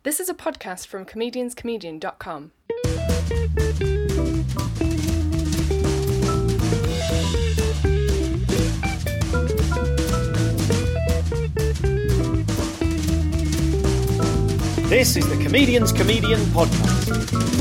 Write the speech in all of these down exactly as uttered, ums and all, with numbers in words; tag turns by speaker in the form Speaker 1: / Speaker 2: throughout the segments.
Speaker 1: This is a podcast from comedians comedian dot com.
Speaker 2: This is the Comedians Comedian Podcast.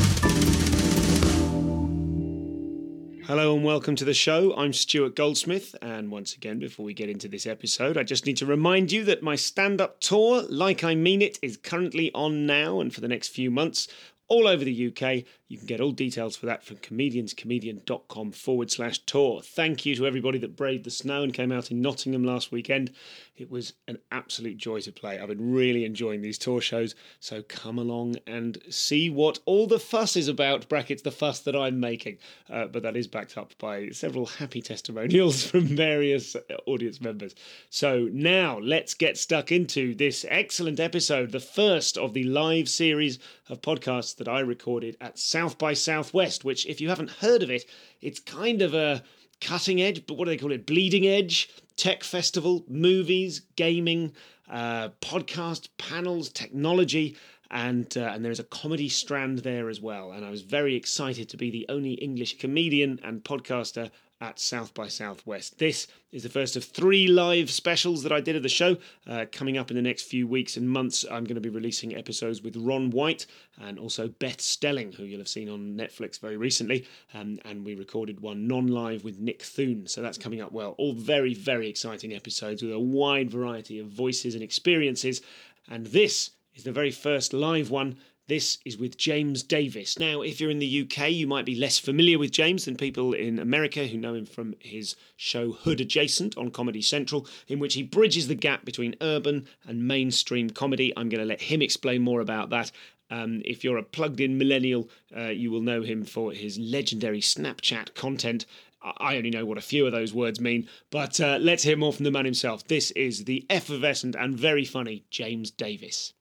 Speaker 2: Hello and welcome to the show. I'm Stuart Goldsmith, and once again, before we get into this episode, I just need to remind you that my stand-up tour, Like I Mean It, is currently on now and for the next few months all over the U K. You can get all details for that from comedians comedian dot com forward slash tour. Thank you to everybody that braved the snow and came out in Nottingham last weekend. It was an absolute joy to play. I've been really enjoying these tour shows, so come along and see what all the fuss is about, brackets the fuss that I'm making. Uh, but that is backed up by several happy testimonials from various audience members. So now let's get stuck into this excellent episode, the first of the live series of podcasts that I recorded at South by Southwest, which, if you haven't heard of it, it's kind of a cutting edge, but what do they call it? Bleeding edge tech festival, movies, gaming, uh, podcast, panels, technology, and uh, and there is a comedy strand there as well. And I was very excited to be the only English comedian and podcaster at South by Southwest. This is the first of three live specials that I did of the show. Uh, coming up in the next few weeks and months, I'm going to be releasing episodes with Ron White and also Beth Stelling, who you'll have seen on Netflix very recently. Um, and we recorded one non-live with Nick Thune. So that's coming up well. All very, very exciting episodes with a wide variety of voices and experiences. And this is the very first live one. This is with James Davis. Now, if you're in the U K, you might be less familiar with James than people in America who know him from his show Hood Adjacent on Comedy Central, in which he bridges the gap between urban and mainstream comedy. I'm going to let him explain more about that. Um, if you're a plugged-in millennial, uh, you will know him for his legendary Snapchat content. I only know what a few of those words mean, but uh, let's hear more from the man himself. This is the effervescent and very funny James Davis.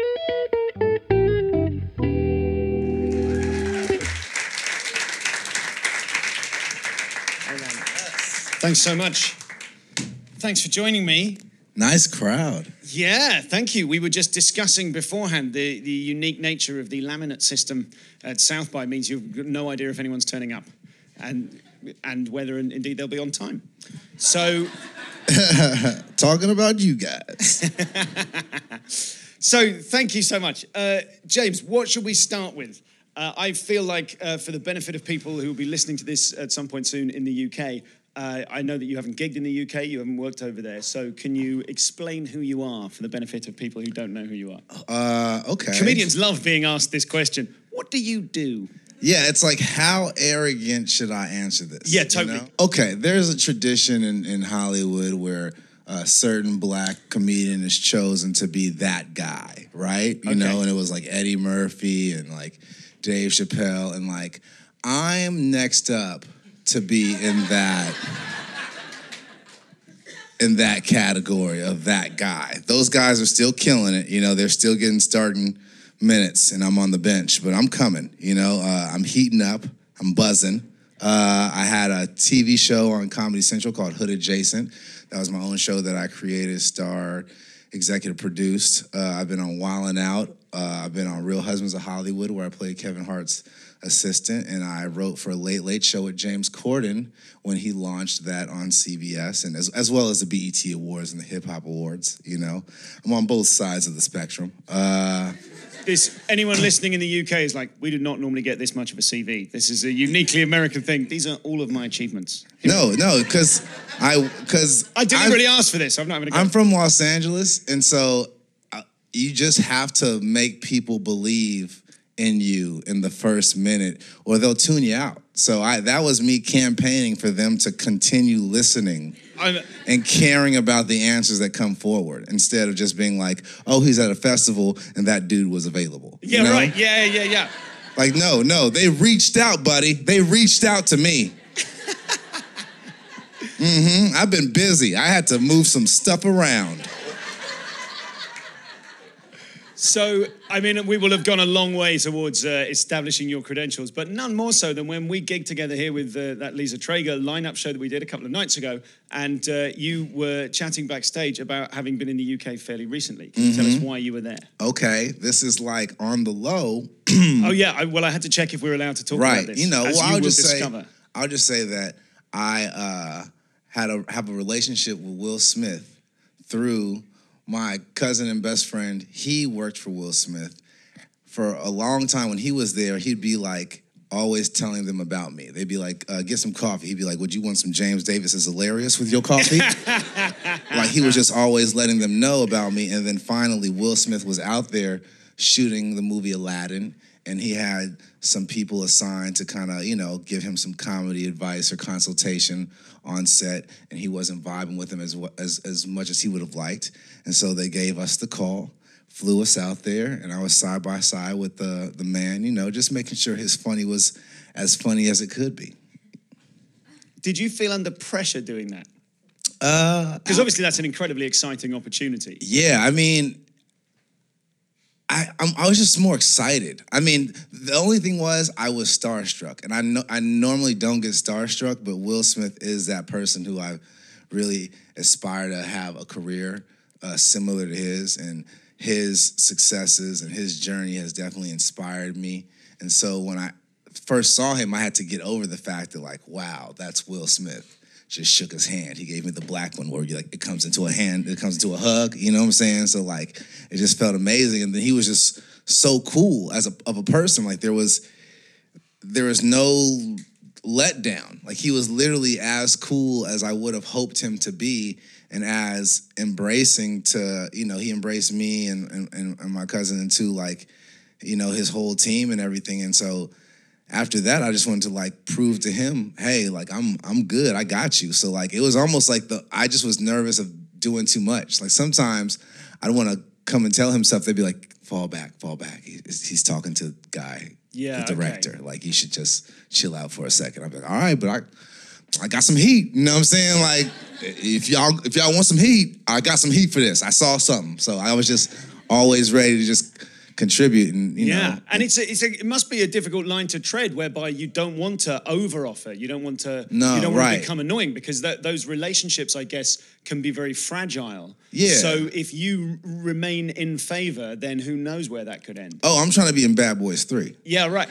Speaker 3: Thanks so much. Thanks for joining me.
Speaker 4: Nice crowd.
Speaker 3: Yeah, thank you. We were just discussing beforehand the, the unique nature of the laminate system at South by means you've got no idea if anyone's turning up and and whether indeed they'll be on time. So...
Speaker 4: Talking about you guys.
Speaker 3: So thank you so much. Uh, James, what should we start with? Uh, I feel like uh, for the benefit of people who will be listening to this at some point soon in the U K, Uh, I know that you haven't gigged in the U K, you haven't worked over there, so can you explain who you are for the benefit of people who don't know who you are?
Speaker 4: Uh, okay.
Speaker 3: Comedians love being asked this question. What do you do?
Speaker 4: Yeah, it's like, how arrogant should I answer this?
Speaker 3: Yeah, totally.
Speaker 4: You know? Okay, there's a tradition in, in Hollywood where a certain black comedian is chosen to be that guy, right? You
Speaker 3: okay.
Speaker 4: know, and it was like Eddie Murphy and like Dave Chappelle, and like, I'm next up to be in that in that category of that guy. Those guys are still killing it, you know, they're still getting starting minutes, and I'm on the bench, but I'm coming, you know, uh, I'm heating up, I'm buzzing. Uh, I had a T V show on Comedy Central called Hood Adjacent. That was my own show that I created, starred, executive produced. Uh, I've been on Wildin' Out. Uh, I've been on Real Husbands of Hollywood, where I played Kevin Hart's assistant, and I wrote for a Late Late Show with James Corden when he launched that on C B S, and as, as well as the B E T Awards and the Hip Hop Awards, you know. I'm on both sides of the spectrum. Uh,
Speaker 3: this anyone listening in the U K is like, we do not normally get this much of a C V. This is a uniquely American thing. These are all of my achievements.
Speaker 4: No, no, because I, because
Speaker 3: I didn't
Speaker 4: I'm,
Speaker 3: really ask for this. I'm not even gonna go.
Speaker 4: I'm from Los Angeles, and so uh, you just have to make people believe in you in the first minute, or they'll tune you out. So I that was me campaigning for them to continue listening
Speaker 3: I'm,
Speaker 4: and caring about the answers that come forward, instead of just being like, oh, he's at a festival and that dude was available.
Speaker 3: Yeah,
Speaker 4: you know?
Speaker 3: right. Yeah, yeah, yeah.
Speaker 4: Like, no, no, they reached out, buddy. They reached out to me. mm-hmm. I've been busy. I had to move some stuff around.
Speaker 3: So, I mean, we will have gone a long way towards uh, establishing your credentials, but none more so than when we gigged together here with uh, that Lisa Traeger lineup show that we did a couple of nights ago, and uh, you were chatting backstage about having been in the U K fairly recently. Can you
Speaker 4: Mm-hmm.
Speaker 3: tell us why you were there?
Speaker 4: Okay, this is like on the low.
Speaker 3: Oh, yeah. I, well, I had to check if we were allowed to talk
Speaker 4: Right.
Speaker 3: about this.
Speaker 4: You know,
Speaker 3: as
Speaker 4: well,
Speaker 3: you
Speaker 4: I'll
Speaker 3: will
Speaker 4: just
Speaker 3: discover.
Speaker 4: say, I'll just say that I uh, had a have a relationship with Will Smith through my cousin and best friend. He worked for Will Smith for a long time. When he was there, he'd be like always telling them about me. They'd be like, uh, "Get some coffee." He'd be like, "Would you want some James Davis is hilarious with your coffee?" Like he was just always letting them know about me. And then finally, Will Smith was out there shooting the movie Aladdin, and he had some people assigned to kind of, you know, give him some comedy advice or consultation on set, and he wasn't vibing with them as as as much as he would have liked. And so they gave us the call, flew us out there, and I was side by side with the the man, you know, just making sure his funny was as funny as it could be.
Speaker 3: Did you feel under pressure doing that?
Speaker 4: Uh,
Speaker 3: Because obviously that's an incredibly exciting opportunity.
Speaker 4: Yeah, I mean, I I'm, I was just more excited. I mean, the only thing was I was starstruck, and I know I normally don't get starstruck, but Will Smith is that person who I really aspire to have a career uh, similar to his, and his successes and his journey has definitely inspired me. And so when I first saw him, I had to get over the fact that like, wow, that's Will Smith. Just shook his hand. He gave me the black one where you like it comes into a hand, it comes into a hug. You know what I'm saying? So like, it just felt amazing. And then he was just so cool as a of a person. Like there was there was no letdown. Like he was literally as cool as I would have hoped him to be, and as embracing to, you know, he embraced me and and, and my cousin and too, like, you know, his whole team and everything. And so after that, I just wanted to like prove to him, hey, like I'm I'm good, I got you. So like it was almost like the I just was nervous of doing too much. Like sometimes I don't want to come and tell him stuff. They'd be like, fall back, fall back. He's, he's talking to the guy,
Speaker 3: Yeah,
Speaker 4: the director.
Speaker 3: okay.
Speaker 4: Like you should just chill out for a second. I'm like, all right, but I I got some heat. You know what I'm saying? Like if y'all if y'all want some heat, I got some heat for this. I saw something, so I was just always ready to just contribute, and you
Speaker 3: Yeah,
Speaker 4: know.
Speaker 3: and it's a, it's a, it must be a difficult line to tread, whereby you don't want to over-offer, you don't want to,
Speaker 4: No,
Speaker 3: you don't want
Speaker 4: right.
Speaker 3: to become annoying, because that, those relationships, I guess, can be very fragile.
Speaker 4: Yeah.
Speaker 3: So if you remain in favor, then who knows where that could end?
Speaker 4: Oh, I'm trying to be in Bad Boys three.
Speaker 3: Yeah, right.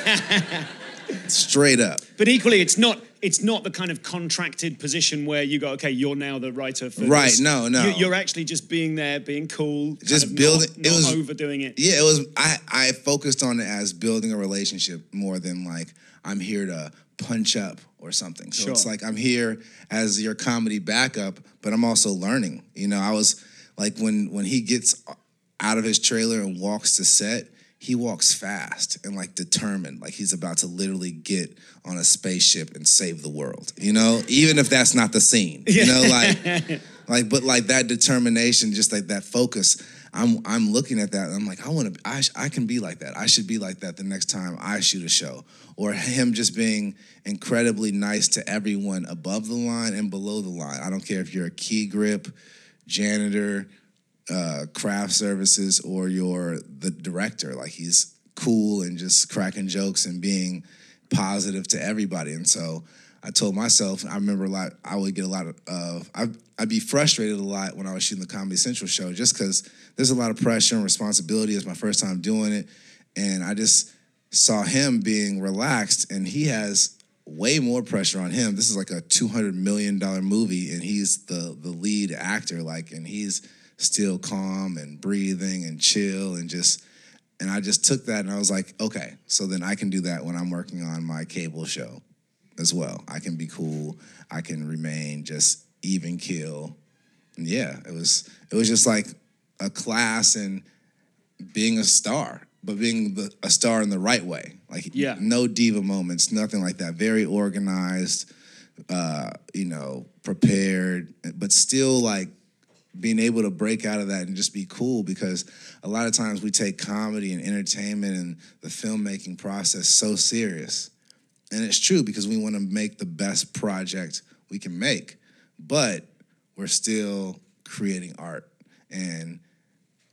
Speaker 4: Straight up.
Speaker 3: But equally, it's not it's not the kind of contracted position where you go, okay, you're now the writer for
Speaker 4: Right,
Speaker 3: this.
Speaker 4: no, no.
Speaker 3: You- You're actually just being there, being cool,
Speaker 4: Just
Speaker 3: kind of
Speaker 4: building-
Speaker 3: not,
Speaker 4: it
Speaker 3: not
Speaker 4: was-
Speaker 3: overdoing it.
Speaker 4: Yeah, it was. I I focused on it as building a relationship more than like I'm here to punch up or something. So
Speaker 3: Sure.
Speaker 4: it's like I'm here as your comedy backup, but I'm also learning. You know, I was like when when he gets out of his trailer and walks to set, he walks fast and like determined, like he's about to literally get on a spaceship and save the world. You know, even if that's not the scene. You know, like like but like that determination, just like that focus. I'm I'm looking at that and I'm like, I want to I sh- I can be like that. I should be like that the next time I shoot a show. Or him just being incredibly nice to everyone above the line and below the line. I don't care if you're a key grip, janitor, uh, craft services, or you're the director. Like he's cool and just cracking jokes and being positive to everybody. And so I told myself, I remember a lot, I would get a lot of, uh, I'd, I'd be frustrated a lot when I was shooting the Comedy Central show, just because there's a lot of pressure and responsibility. It's my first time doing it. And I just saw him being relaxed, and he has way more pressure on him. This is like a two hundred million dollars movie, and he's the the lead actor, like, and he's still calm and breathing and chill and just, and I just took that and I was like, okay, so then I can do that when I'm working on my cable show as well. I can be cool. I can remain just even keel. And yeah, it was it was just like a class in being a star, but being the, a star in the right way. Like
Speaker 3: Yeah.
Speaker 4: no diva moments, nothing like that. Very organized, uh, you know, prepared, but still like being able to break out of that and just be cool, because a lot of times we take comedy and entertainment and the filmmaking process so serious. And it's true, because we want to make the best project we can make, but we're still creating art. And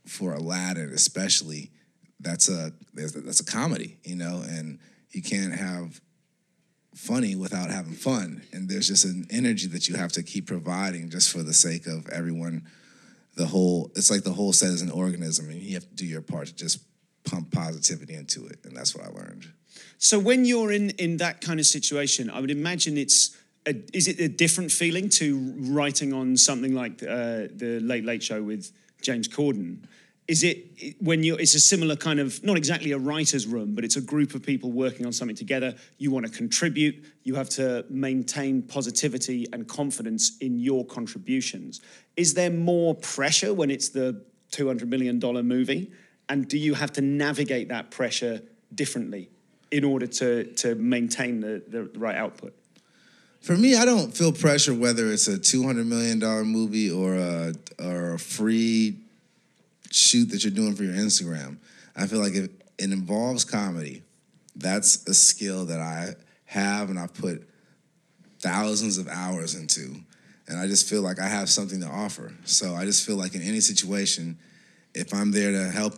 Speaker 4: for Aladdin, especially, that's a that's a comedy, you know, and you can't have funny without having fun, and there's just an energy that you have to keep providing just for the sake of everyone. The whole, it's like the whole set is an organism, and you have to do your part to just pump positivity into it, and that's what I learned.
Speaker 3: So when you're in, in that kind of situation, I would imagine it's, a, is it a different feeling to writing on something like uh, the Late Late Show with James Corden? Is it when you? It's a similar kind of, not exactly a writer's room, but it's a group of people working on something together. You want to contribute. You have to maintain positivity and confidence in your contributions. Is there more pressure when it's the two hundred million dollars movie? And do you have to navigate that pressure differently in order to, to maintain the, the right output?
Speaker 4: For me, I don't feel pressure whether it's a two hundred million dollars movie or a, or a free shoot that you're doing for your Instagram. I feel like if it involves comedy, that's a skill that I have and I've put thousands of hours into. And I just feel like I have something to offer. So I just feel like in any situation, if I'm there to help,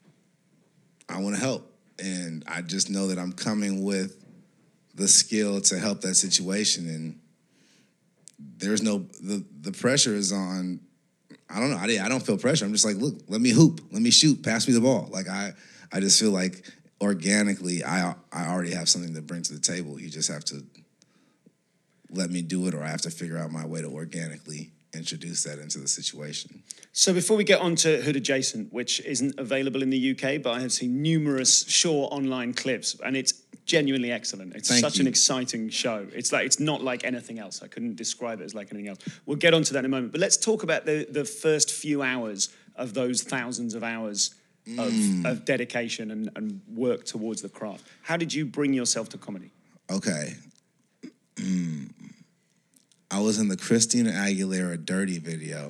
Speaker 4: I want to help. And I just know that I'm coming with the skill to help that situation. And there's no, the, the pressure is on, I don't know. I, I don't feel pressure. I'm just like, look, let me hoop. Let me shoot. Pass me the ball. Like, I, I just feel like organically I, I already have something to bring to the table. You just have to let me do it, or I have to figure out my way to organically introduce that into the situation.
Speaker 3: So before we get on to Hood Adjacent, which isn't available in the U K, but I have seen numerous Shaw online clips, and it's genuinely excellent. It's
Speaker 4: Thank
Speaker 3: such
Speaker 4: you.
Speaker 3: an exciting show. It's like it's not like anything else. I couldn't describe it as like anything else. We'll get onto that in a moment. But let's talk about the, the first few hours of those thousands of hours of,
Speaker 4: Mm.
Speaker 3: of dedication and, and work towards the craft. How did you bring yourself to comedy?
Speaker 4: Okay. Mm. I was in the Christina Aguilera Dirty video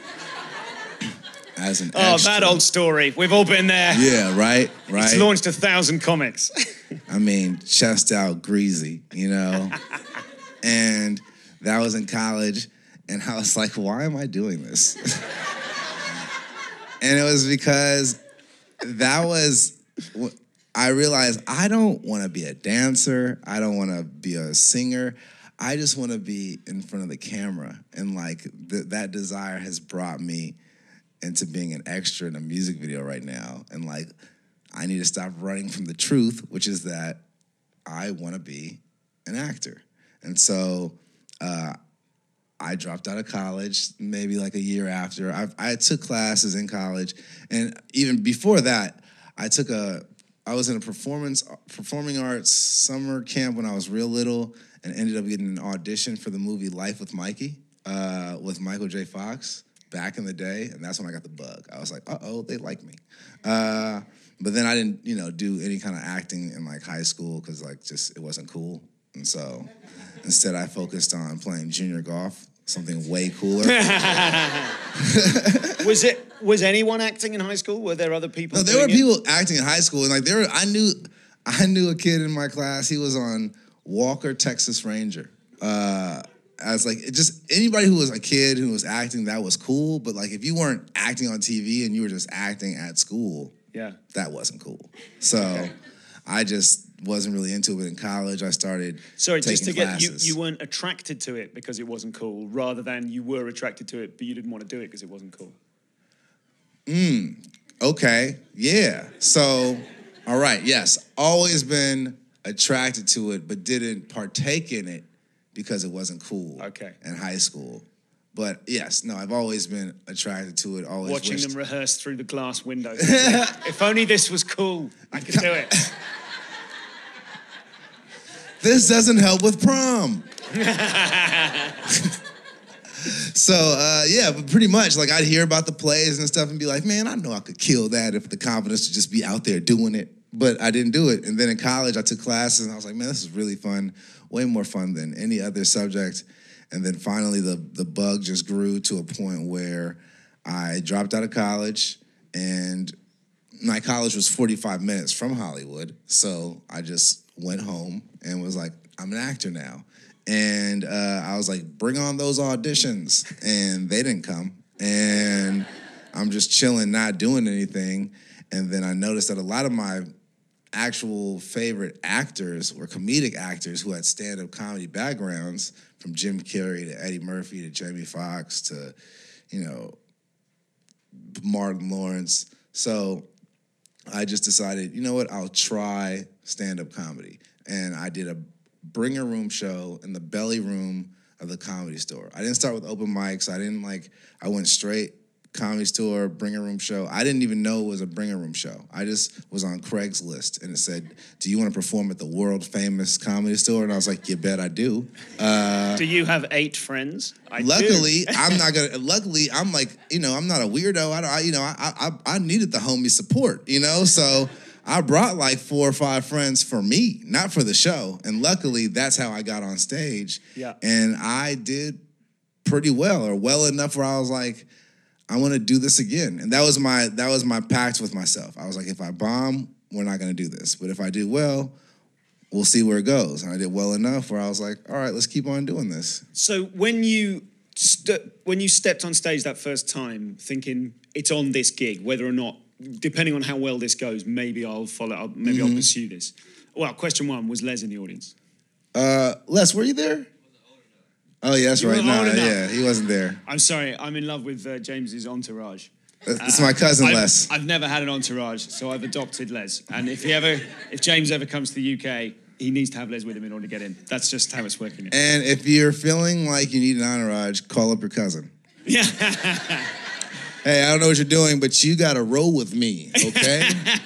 Speaker 4: as an
Speaker 3: Oh,
Speaker 4: extra.
Speaker 3: that old story. We've all been there.
Speaker 4: Yeah, right, right.
Speaker 3: It's launched a thousand comics.
Speaker 4: I mean, chest out, greasy, you know? And that was in college, and I was like, why am I doing this? And it was because that was, I realized I don't want to be a dancer. I don't want to be a singer. I just want to be in front of the camera. And like th- that desire has brought me into being an extra in a music video right now. And like, I need to stop running from the truth, which is that I want to be an actor. And so uh, I dropped out of college maybe like a year after. I, I took classes in college. And even before that, I took a, I was in a performance, performing arts summer camp when I was real little and ended up getting an audition for the movie Life with Mikey uh, with Michael J. Fox back in the day. And that's when I got the bug. I was like, uh-oh, they like me. Uh, but then I didn't, you know, do any kind of acting in like high school because like just it wasn't cool. And so instead I focused on playing junior golf, something way cooler.
Speaker 3: Was it? Was anyone acting in high school? Were there other people?
Speaker 4: No, there were
Speaker 3: doing it?
Speaker 4: people acting in high school, and like there, were, I knew, I knew a kid in my class. He was on Walker, Texas Ranger. Uh, I was like, it just anybody who was a kid who was acting, that was cool. But like, if you weren't acting on T V and you were just acting at school,
Speaker 3: yeah,
Speaker 4: that wasn't cool. So
Speaker 3: Okay.
Speaker 4: I just wasn't really into it. But in college, I started
Speaker 3: Sorry,
Speaker 4: taking
Speaker 3: just to get you,
Speaker 4: classes.
Speaker 3: you weren't attracted to it because it wasn't cool, rather than you were attracted to it, but you didn't want to do it because it wasn't cool.
Speaker 4: Mm, okay, yeah. So, all right, yes. Always been attracted to it, but didn't partake in it because it wasn't cool
Speaker 3: Okay.
Speaker 4: in high school. But yes, no, I've always been attracted to it, always
Speaker 3: Watching
Speaker 4: wished.
Speaker 3: them rehearse through the glass windows. If only this was cool, I could do it.
Speaker 4: This doesn't help with prom. So, uh, yeah, but pretty much, like, I'd hear about the plays and stuff and be like, man, I know I could kill that if the confidence to just be out there doing it. But I didn't do it. And then in college, I took classes, and I was like, man, this is really fun, way more fun than any other subject. And then finally, the, the bug just grew to a point where I dropped out of college, and my college was forty-five minutes from Hollywood. So I just went home and was like, I'm an actor now. And uh, I was like, bring on those auditions. And they didn't come. And I'm just chilling, not doing anything. And then I noticed that a lot of my actual favorite actors were comedic actors who had stand-up comedy backgrounds, from Jim Carrey to Eddie Murphy to Jamie Foxx to, you know, Martin Lawrence. So I just decided, you know what, I'll try stand-up comedy. And I did a Bring a Room show in the belly room of the Comedy Store. I didn't start with open mics. I didn't like, I went straight Comedy Store, Bring a Room show. I didn't even know it was a Bring a Room show. I just was on Craigslist and it said, do you want to perform at the world famous Comedy Store? And I was like, you bet I do. Uh,
Speaker 3: do you have eight friends? I
Speaker 4: luckily, I'm not gonna. Luckily, I'm like, you know, I'm not a weirdo. I, don't, I you know, I, I I needed the homie support, you know, so I brought like four or five friends for me, not for the show. And luckily, that's how I got on stage.
Speaker 3: Yeah.
Speaker 4: And I did pretty well, or well enough where I was like, I want to do this again. And that was my that was my pact with myself. I was like, if I bomb, we're not going to do this. But if I do well, we'll see where it goes. And I did well enough where I was like, all right, let's keep on doing this.
Speaker 3: So when you st- when you stepped on stage that first time, thinking it's on this gig, whether or not, depending on how well this goes, maybe I'll follow. I'll, maybe mm-hmm. I'll pursue this. Well, question one, was Les in the audience?
Speaker 4: Uh, Les, were you there? Oh, yeah, that's
Speaker 3: you
Speaker 4: right. No,
Speaker 3: nah,
Speaker 4: yeah, he wasn't there.
Speaker 3: I'm sorry. I'm in love with uh, James's entourage.
Speaker 4: It's uh, my cousin,
Speaker 3: I've,
Speaker 4: Les.
Speaker 3: I've never had an entourage, so I've adopted Les. And if he ever, if James ever comes to the U K, he needs to have Les with him in order to get in. That's just how it's working.
Speaker 4: And if you're feeling like you need an entourage, call up your cousin.
Speaker 3: Yeah.
Speaker 4: Hey, I don't know what you're doing, but you got to roll with me, okay?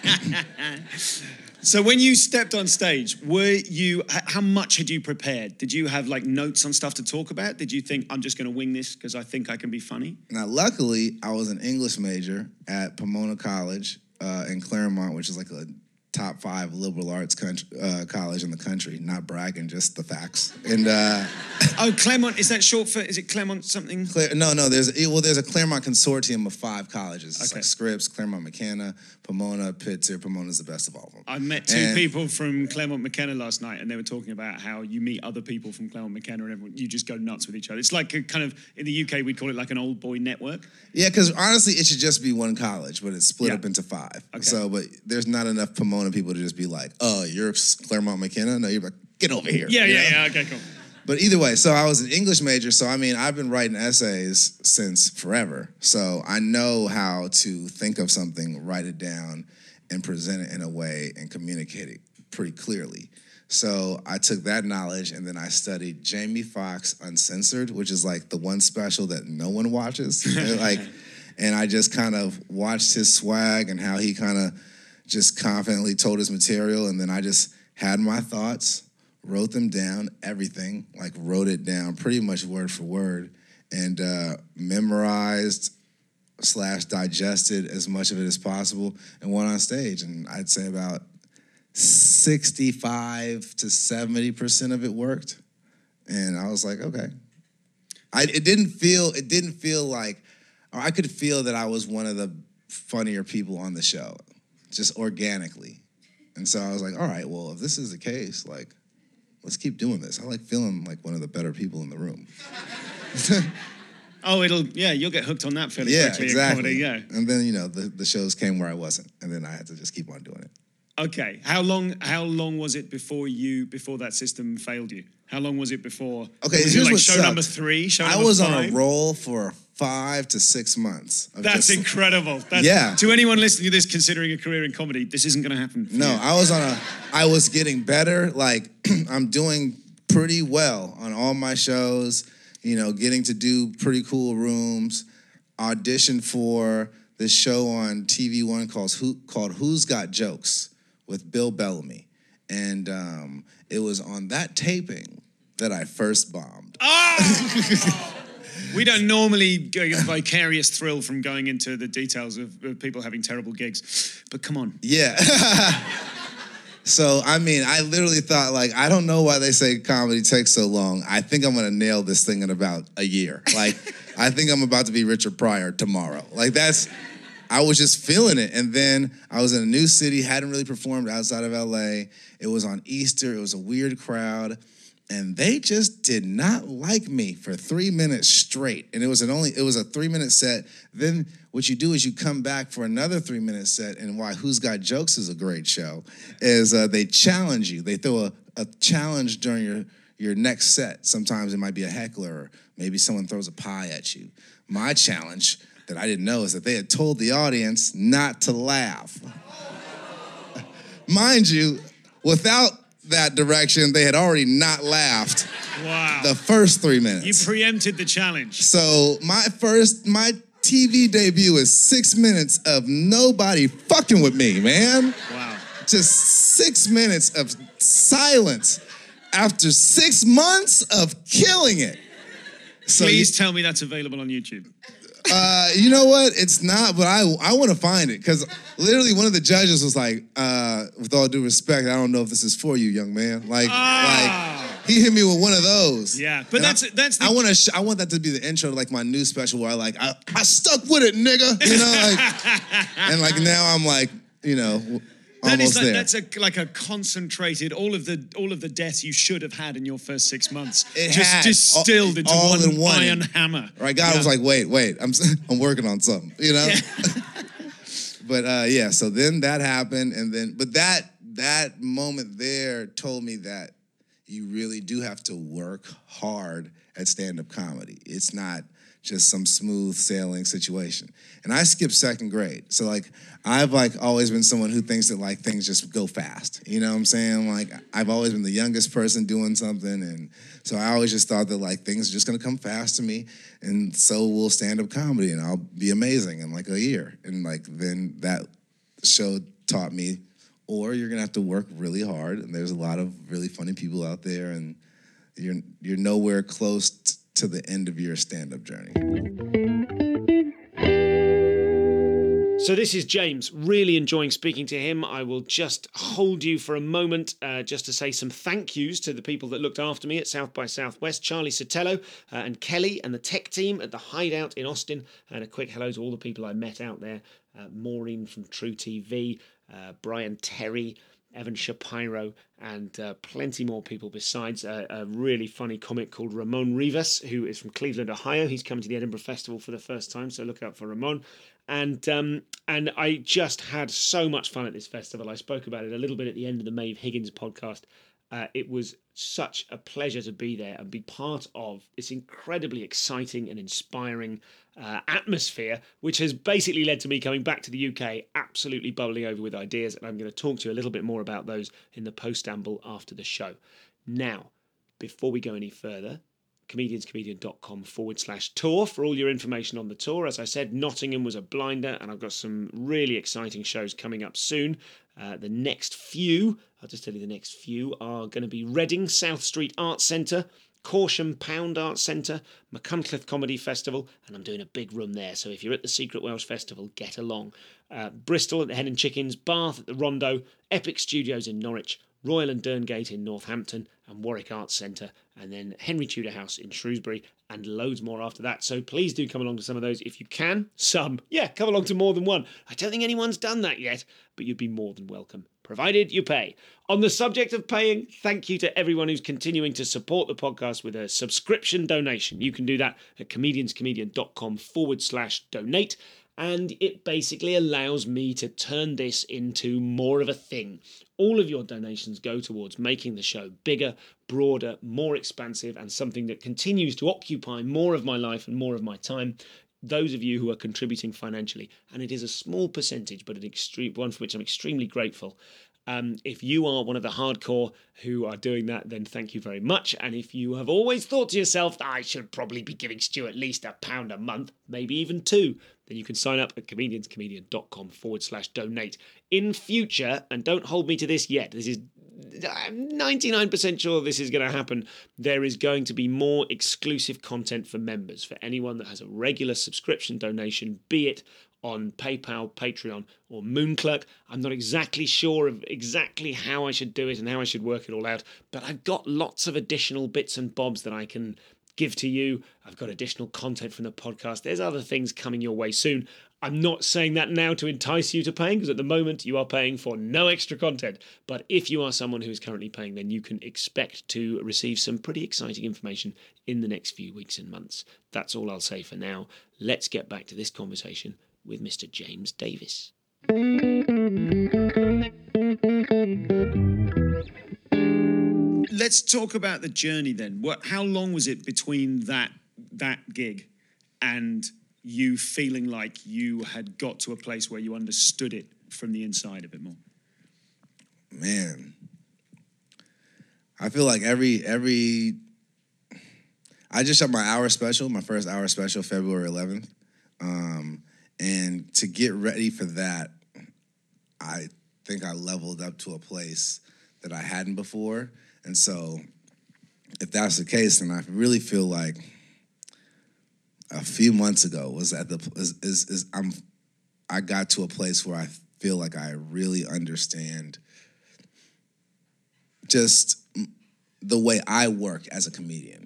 Speaker 3: So when you stepped on stage, were you, how much had you prepared? Did you have like notes on stuff to talk about? Did you think, I'm just going to wing this because I think I can be funny?
Speaker 4: Now, luckily, I was an English major at Pomona College uh, in Claremont, which is like a top five liberal arts country, uh, college in the country. Not bragging, just the facts. And uh,
Speaker 3: oh, Claremont, is that short for, is it Claremont something?
Speaker 4: Claire, no, no, there's well, there's a Claremont consortium of five colleges. It's
Speaker 3: okay.
Speaker 4: like Scripps, Claremont McKenna, Pomona, Pitzer. Pomona's the best of all of them.
Speaker 3: I met two
Speaker 4: and,
Speaker 3: people from Claremont McKenna last night, and they were talking about how you meet other people from Claremont McKenna and everyone, you just go nuts with each other. It's like a kind of, in the U K, we'd call it like an old boy network.
Speaker 4: Yeah, because honestly, it should just be one college, but it's split
Speaker 3: yeah.
Speaker 4: up into five.
Speaker 3: Okay.
Speaker 4: So, but there's not enough Pomona people to just be like, oh, you're Claremont McKenna? No, you're like, get over here.
Speaker 3: Yeah,
Speaker 4: you
Speaker 3: yeah,
Speaker 4: know?
Speaker 3: yeah, okay, cool.
Speaker 4: But either way, so I was an English major, so I mean, I've been writing essays since forever. So I know how to think of something, write it down, and present it in a way and communicate it pretty clearly. So I took that knowledge and then I studied Jamie Foxx Uncensored, which is like the one special that no one watches. and like, and I just kind of watched his swag and how he kind of just confidently told his material, and then I just had my thoughts, wrote them down, everything, like wrote it down pretty much word for word, and uh, memorized slash digested as much of it as possible and went on stage. And I'd say about sixty-five to seventy percent of it worked. And I was like, okay. I, it didn't feel, it didn't feel like, or I could feel that I was one of the funnier people on the show, just organically. And so I was like, all right, well, if this is the case, like, let's keep doing this. I like feeling like one of the better people in the room.
Speaker 3: Oh, it'll, yeah, you'll get hooked on that fairly
Speaker 4: yeah,
Speaker 3: quickly.
Speaker 4: Exactly.
Speaker 3: Yeah,
Speaker 4: and then, you know, the, the shows came where I wasn't, and then I had to just keep on doing it.
Speaker 3: Okay, how long How long was it before you, before that system failed you? How long was it before?
Speaker 4: Okay,
Speaker 3: was
Speaker 4: here's
Speaker 3: it like
Speaker 4: what
Speaker 3: show
Speaker 4: sucked.
Speaker 3: number three, show
Speaker 4: I
Speaker 3: number
Speaker 4: was
Speaker 3: five?
Speaker 4: on a roll for five to six months. of
Speaker 3: That's
Speaker 4: just-
Speaker 3: incredible. That's,
Speaker 4: Yeah.
Speaker 3: To anyone listening to this, considering a career in comedy, this isn't going to happen. for
Speaker 4: No,
Speaker 3: you.
Speaker 4: I was on a, I was getting better. Like, I'm doing pretty well on all my shows, you know, getting to do pretty cool rooms, auditioned for this show on T V One called, Who, called Who's Got Jokes with Bill Bellamy. And um, it was on that taping that I first bombed.
Speaker 3: Oh! We don't normally get a vicarious thrill from going into the details of, of people having terrible gigs, but come on.
Speaker 4: Yeah. So, I mean, I literally thought, like, I don't know why they say comedy takes so long. I think I'm going to nail this thing in about a year. Like, I think I'm about to be Richard Pryor tomorrow. Like, that's, I was just feeling it. And then I was in a new city, hadn't really performed outside of L A. It was on Easter. It was a weird crowd. and they just did not like me for three minutes straight. And it was an only it was a three minute set. Then what you do is you come back for another three minute set. And why Who's Got Jokes is a great show is uh, they challenge you. They throw a, a challenge during your your next set. Sometimes it might be a heckler, or maybe someone throws a pie at you. My challenge that I didn't know is that they had told the audience not to laugh. Mind you, without that direction, they had already not laughed.
Speaker 3: Wow.
Speaker 4: The first three minutes.
Speaker 3: You preempted the challenge.
Speaker 4: So my first, my T V debut is six minutes of nobody fucking with me, man.
Speaker 3: Wow.
Speaker 4: Just six minutes of silence after six months of killing it. So
Speaker 3: Please
Speaker 4: you,
Speaker 3: tell me that's available on YouTube.
Speaker 4: Uh, you know what? It's not, but I I want to find it because literally one of the judges was like, uh, with all due respect, I don't know if this is for you, young man. Like,
Speaker 3: Ah.
Speaker 4: like he hit me with one of those.
Speaker 3: Yeah, but
Speaker 4: And
Speaker 3: that's
Speaker 4: I,
Speaker 3: that's the
Speaker 4: I want to sh- I want that to be the intro to like my new special where I like I, I stuck with it, nigga. You know, like, and like now I'm like, you know.
Speaker 3: That
Speaker 4: Almost
Speaker 3: is like,
Speaker 4: there.
Speaker 3: that's a like a concentrated all of the all of the deaths you should have had in your first six months,
Speaker 4: It
Speaker 3: just
Speaker 4: had
Speaker 3: distilled
Speaker 4: all,
Speaker 3: into
Speaker 4: all
Speaker 3: one,
Speaker 4: in one
Speaker 3: iron hammer.
Speaker 4: Right, God
Speaker 3: Yeah.
Speaker 4: was like, wait, wait, I'm I'm working on something, you know. But uh, yeah, so then that happened, and then but that that moment there told me that you really do have to work hard at stand-up comedy. It's not just some smooth sailing situation. And I skipped second grade. So like I've like always been someone who thinks that like things just go fast. You know what I'm saying? Like I've always been the youngest person doing something, and so I always just thought that like things are just gonna come fast to me, and so will stand-up comedy and I'll be amazing in like a year. And like then that show taught me, or you're gonna have to work really hard, and there's a lot of really funny people out there, and you're you're nowhere close t- to the end of your stand-up journey.
Speaker 2: So this is James, really enjoying speaking to him. I will just hold you for a moment uh, just to say some thank yous to the people that looked after me at South by Southwest, Charlie Sotelo uh, and Kelly and the tech team at the Hideout in Austin, and a quick hello to all the people I met out there, uh, Maureen from True T V, uh, Brian Terry, Evan Shapiro, and uh, plenty more people besides. Uh, a really funny comic called Ramon Rivas, who is from Cleveland, Ohio. He's coming to the Edinburgh Festival for the first time, so look out for Ramon. And um, and I just had so much fun at this festival. I spoke about it a little bit at the end of the Maeve Higgins podcast. Uh, it was such a pleasure to be there and be part of this incredibly exciting and inspiring uh, atmosphere, which has basically led to me coming back to the U K, absolutely bubbling over with ideas. And I'm going to talk to you a little bit more about those in the postamble after the show. Now, before we go any further, comedianscomedian.com forward slash tour for all your information on the tour. As I said, Nottingham was a blinder, and I've got some really exciting shows coming up soon. Uh, the next few, I'll just tell you the next few, are going to be Reading South Street Arts Centre, Corsham Pound Arts Centre, Machynlleth Comedy Festival, and I'm doing a big run there, so if you're at the Secret Welsh Festival, get along. Uh, Bristol at the Hen and Chickens, Bath at the Rondo, Epic Studios in Norwich, Royal and Derngate in Northampton, and Warwick Arts Centre, and then Henry Tudor House in Shrewsbury, and loads more after that. So please do come along to some of those if you can. Some. Yeah, come along to more than one. I don't think anyone's done that yet, but you'd be more than welcome, provided you pay. On the subject of paying, thank you to everyone who's continuing to support the podcast with a subscription donation. You can do that at comedianscomedian.com forward slash donate. And it basically allows me to turn this into more of a thing. All of your donations go towards making the show bigger, broader, more expansive, and something that continues to occupy more of my life and more of my time. Those of you who are contributing financially, and it is a small percentage, but an extreme one for which I'm extremely grateful. Um, if you are one of the hardcore who are doing that, then thank you very much. And if you have always thought to yourself, I should probably be giving Stu at least a pound a month, maybe even two, then you can sign up at comedianscomedian.com forward slash donate. In future, and don't hold me to this yet, this is, I'm ninety-nine percent sure this is going to happen, there is going to be more exclusive content for members, for anyone that has a regular subscription donation, be it on PayPal, Patreon, or Moonclerk. I'm not exactly sure of exactly how I should do it and how I should work it all out, but I've got lots of additional bits and bobs that I can give to you. I've got additional content from the podcast. There's other things coming your way soon. I'm not saying that now to entice you to paying, because at the moment you are paying for no extra content. But if you are someone who is currently paying, then you can expect to receive some pretty exciting information in the next few weeks and months. That's all I'll say for now. Let's get back to this conversation with Mister James Davis.
Speaker 3: Let's talk about the journey then. What? How long was it between that that gig and you feeling like you had got to a place where you understood it from the inside a bit more?
Speaker 4: Man, I feel like every every I just shot my hour special, my first hour special, February eleventh, um, and to get ready for that, I think I leveled up to a place that I hadn't before. And so, if that's the case, then I really feel like a few months ago was at the is is, is I'm I got to a place where I feel like I really understand just the way I work as a comedian,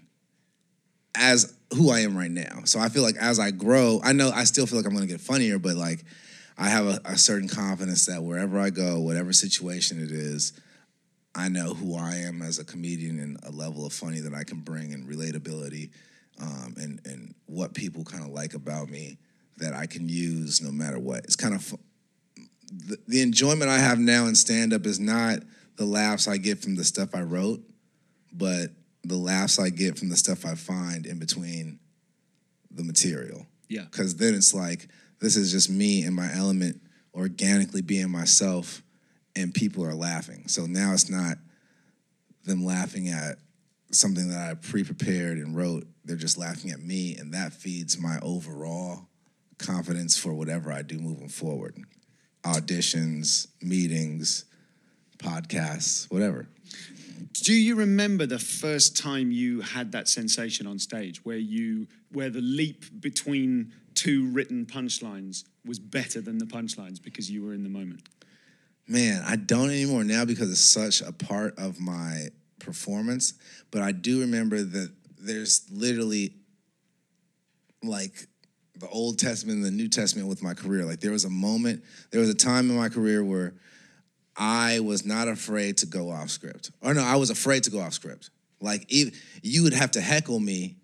Speaker 4: as who I am right now. So I feel like as I grow, I know I still feel like I'm gonna get funnier, but like I have a, a certain confidence that wherever I go, whatever situation it is, I know who I am as a comedian and a level of funny that I can bring and relatability um, and, and what people kind of like about me that I can use no matter what. It's kind of, fu- the, the enjoyment I have now in stand-up is not the laughs I get from the stuff I wrote, but the laughs I get from the stuff I find in between the material.
Speaker 3: Yeah.
Speaker 4: Because then it's like, this is just me in my element, organically being myself, and people are laughing. So now it's not them laughing at something that I pre-prepared and wrote. They're just laughing at me, and that feeds my overall confidence for whatever I do moving forward. Auditions, meetings, podcasts, whatever.
Speaker 3: Do you remember the first time you had that sensation on stage where you where the leap between two written punchlines was better than the punchlines because you were in the moment?
Speaker 4: Man, I don't anymore now because it's such a part of my performance. But I do remember that there's literally like the Old Testament and the New Testament with my career. Like there was a moment, there was a time in my career where I was not afraid to go off script. Or no, I was afraid to go off script. Like if, you would have to heckle me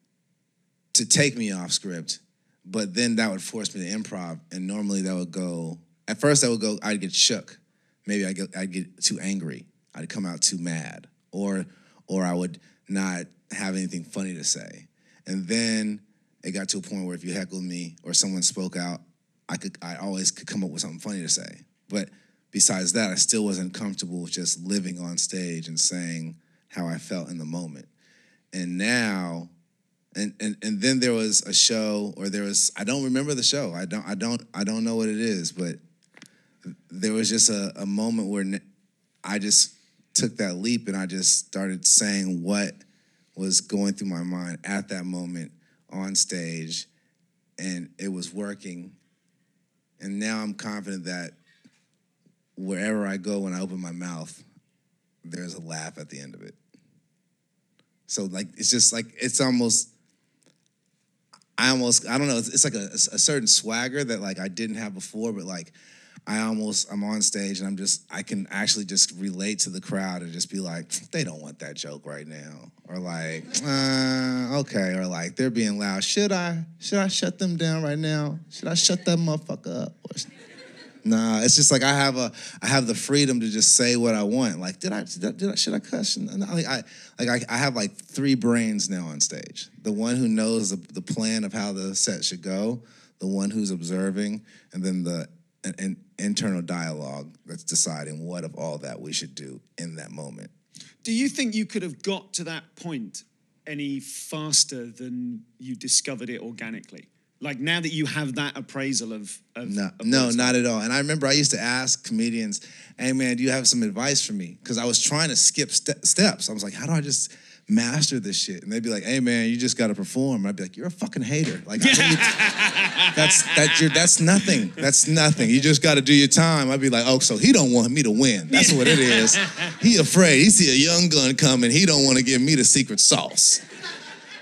Speaker 4: to take me off script, but then that would force me to improv. And normally that would go, at first I would go, I'd get shook. Maybe I'd get, I'd get too angry. I'd come out too mad. Or, or I would not have anything funny to say. And then it got to a point where if you heckled me or someone spoke out, I could, I always could come up with something funny to say. But besides that, I still wasn't comfortable with just living on stage and saying how I felt in the moment. And now, and and and then there was a show, or there was, I don't remember the show. I don't I don't I don't know what it is, but there was just a, a moment where I just took that leap and I just started saying what was going through my mind at that moment on stage, and it was working. And now I'm confident that wherever I go, when I open my mouth, there's a laugh at the end of it. So like, it's just like, it's almost, I almost, I don't know, it's, it's like a, a certain swagger that like I didn't have before, but like, I almost, I'm on stage and I'm just, I can actually just relate to the crowd and just be like, they don't want that joke right now. Or like, uh, okay. Or like, they're being loud. Should I, should I shut them down right now? Should I shut that motherfucker up? Or, Nah, it's just like I have a, I have the freedom to just say what I want. Like, did I, did I, did I should I cuss? No, like I, like I, I have like three brains now on stage. The one who knows the, the plan of how the set should go, the one who's observing, and then the an, an internal dialogue that's deciding what of all that we should do in that moment.
Speaker 3: Do you think you could have got to that point any faster than you discovered it organically? Like now that you have that appraisal of... of
Speaker 4: no,
Speaker 3: of
Speaker 4: no, not at all. And I remember I used to ask comedians, hey man, do you have some advice for me? Because I was trying to skip ste- steps. I was like, how do I just master this shit? And they'd be like, hey man, you just got to perform. And I'd be like, you're a fucking hater. Like, I think it's, that's, that, you're, that's nothing. That's nothing. You just got to do your time. I'd be like, oh, so he don't want me to win. That's what it is. He afraid. He see a young gun coming. He don't want to give me the secret sauce.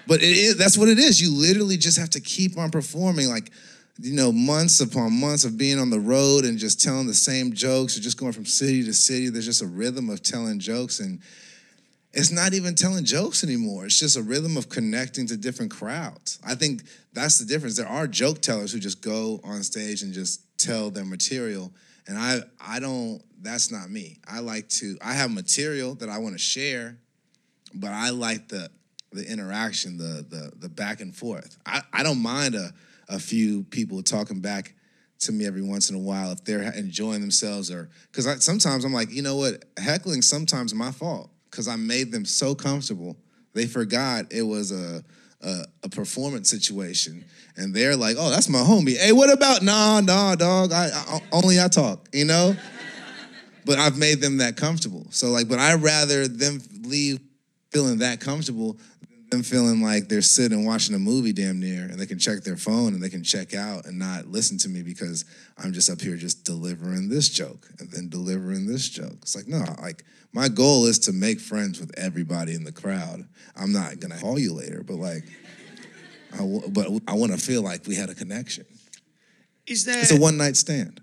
Speaker 4: But it is, that's what it is. You literally just have to keep on performing, like, you know, months upon months of being on the road and just telling the same jokes or just going from city to city. There's just a rhythm of telling jokes, and it's not even telling jokes anymore. It's just a rhythm of connecting to different crowds. I think that's the difference. There are joke tellers who just go on stage and just tell their material, and I I don't, that's not me. I like to, I have material that I want to share, but I like the the interaction, the the the back and forth. I, I don't mind a, a few people talking back to me every once in a while if they're enjoying themselves, or because I, sometimes I'm like, you know what, heckling sometimes my fault because I made them so comfortable they forgot it was a, a a performance situation, and they're like, oh, that's my homie. Hey, what about nah nah dog? I, I only I talk, you know. But I've made them that comfortable. So like, but I'd rather them leave feeling that comfortable than them feeling like they're sitting watching a movie damn near, and they can check their phone and they can check out and not listen to me because I'm just up here just delivering this joke and then delivering this joke. It's like, no, like my goal is to make friends with everybody in the crowd. I'm not gonna call you later, but like, I w- but I want to feel like we had a connection.
Speaker 3: Is there?
Speaker 4: It's a one night stand.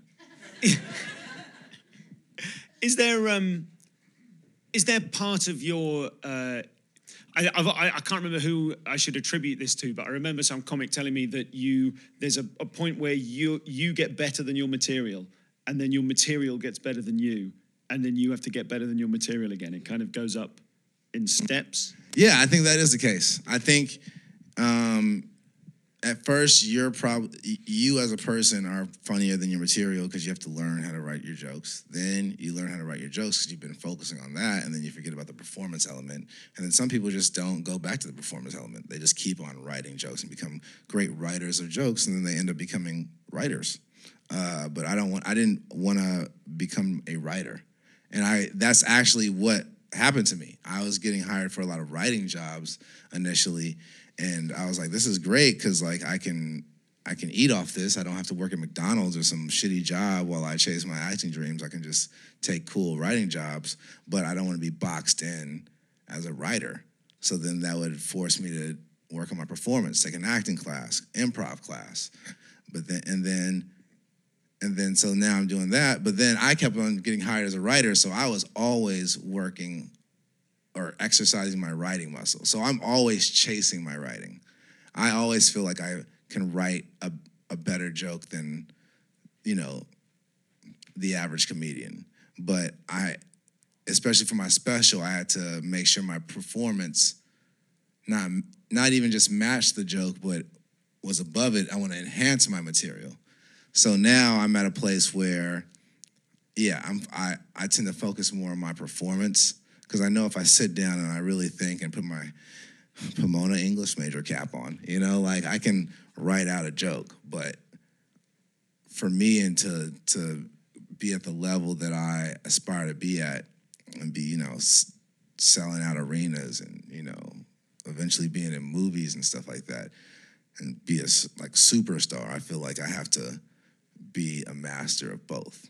Speaker 3: Is there um, is there part of your uh, I, I've, I I can't remember who I should attribute this to, but I remember some comic telling me that you there's a, a point where you you get better than your material, and then your material gets better than you, and then you have to get better than your material again. It kind of goes up in steps.
Speaker 4: Yeah, I think that is the case. I think um, at first you're probably you as a person are funnier than your material because you have to learn how to write your jokes. Then you learn how to write your jokes because you've been focusing on that, and then you forget about the performance element. And then some people just don't go back to the performance element. They just keep on writing jokes and become great writers of jokes, and then they end up becoming writers. Uh, but I don't want. I didn't want to become a writer, and I. That's actually what happened to me. I was getting hired for a lot of writing jobs initially. And I was like, this is great because like I can I can eat off this. I don't have to work at McDonald's or some shitty job while I chase my acting dreams. I can just take cool writing jobs, but I don't want to be boxed in as a writer. So then that would force me to work on my performance, take an acting class, improv class. But then and then and then so now I'm doing that. But then I kept on getting hired as a writer, so I was always working or exercising my writing muscle. So I'm always chasing my writing. I always feel like I can write a, a better joke than, you know, the average comedian. But I, especially for my special, I had to make sure my performance not, not even just matched the joke, but was above it. I want to enhance my material. So now I'm at a place where, yeah, I'm, I, I tend to focus more on my performance. Because I know if I sit down and I really think and put my Pomona English major cap on, you know, like I can write out a joke. But for me and to to be at the level that I aspire to be at and be, you know, s- selling out arenas and, you know, eventually being in movies and stuff like that and be a like superstar, I feel like I have to be a master of both.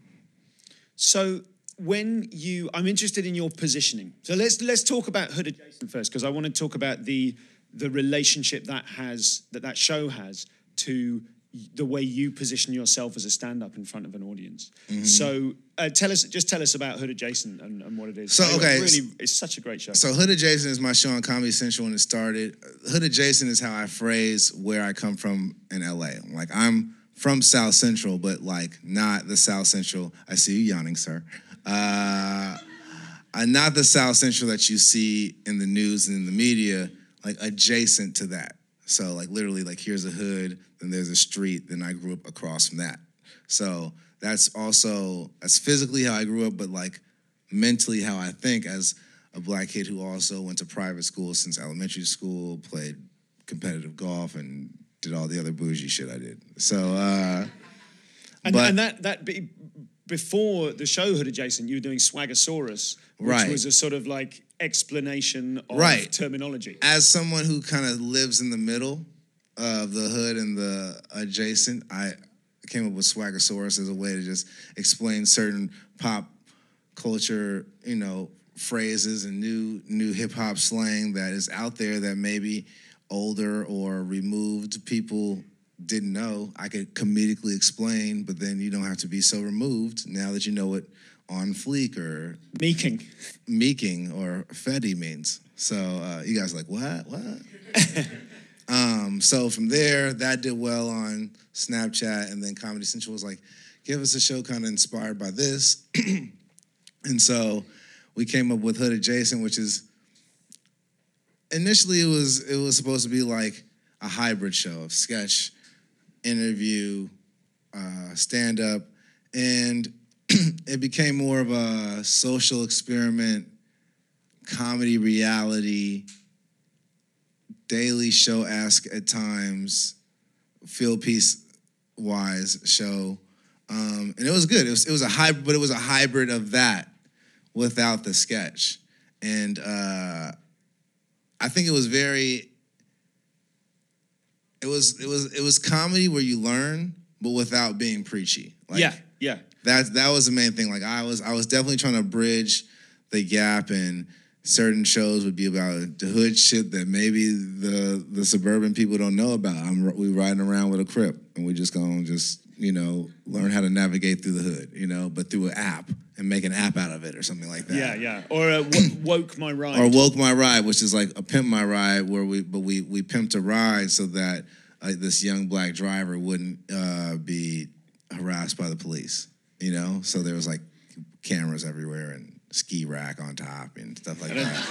Speaker 3: So when you, I'm interested in your positioning. So let's let's talk about Hood Adjacent first, because I want to talk about the the relationship that has that that show has to the way you position yourself as a stand-up in front of an audience. Mm-hmm. So uh, tell us, just tell us about Hood Adjacent and, and what it is.
Speaker 4: So okay,
Speaker 3: really, it's such a great show.
Speaker 4: So Hood Adjacent is my show on Comedy Central when it started. Hood Adjacent is how I phrase where I come from in L A. Like I'm from South Central, but like not the South Central. I see you yawning, sir. Uh, uh, not the South Central that you see in the news and in the media, like adjacent to that. So like literally like here's a hood, then there's a street, then I grew up across from that. So that's also, that's physically how I grew up, but like mentally how I think as a black kid who also went to private school since elementary school, played competitive golf and did all the other bougie shit I did. So, uh,
Speaker 3: and,
Speaker 4: but,
Speaker 3: and that, that be, before the show Hood Adjacent, you were doing Swagasaurus, which
Speaker 4: right.
Speaker 3: was a sort of like explanation of
Speaker 4: right.
Speaker 3: terminology.
Speaker 4: As someone who kind of lives in the middle of the hood and the adjacent, I came up with Swagasaurus as a way to just explain certain pop culture, you know, phrases and new new hip hop slang that is out there that maybe older or removed people didn't know, I could comedically explain, but then you don't have to be so removed now that you know what on fleek or
Speaker 3: Meeking.
Speaker 4: meeking or fetty means. So uh, you guys are like, what, what? um, so from there, that did well on Snapchat, and then Comedy Central was like, give us a show kind of inspired by this. And so we came up with Hood Adjacent, which is, initially it was it was supposed to be like a hybrid show of sketch, interview, uh, stand-up, and it became more of a social experiment, comedy reality, daily show-esque at times, field piece-wise show. Um, and it was good. It was it was a hybrid, but it was a hybrid of that without the sketch. And uh, I think it was very. It was it was it was comedy where you learn, but without being preachy. Like,
Speaker 3: yeah, yeah.
Speaker 4: That that was the main thing. Like I was I was definitely trying to bridge the gap, and certain shows would be about the hood shit that maybe the the suburban people don't know about. I'm we riding around with a Crip, and we just gonna just you know learn how to navigate through the hood, you know, but through an app and make an app out of it or something like that.
Speaker 3: Yeah, yeah. Or uh, w- woke my ride.
Speaker 4: Or woke my ride, which is like a pimp my ride, where we but we we pimped a ride so that uh, this young black driver wouldn't uh, be harassed by the police. You know, so there was like cameras everywhere and ski rack on top and stuff like that.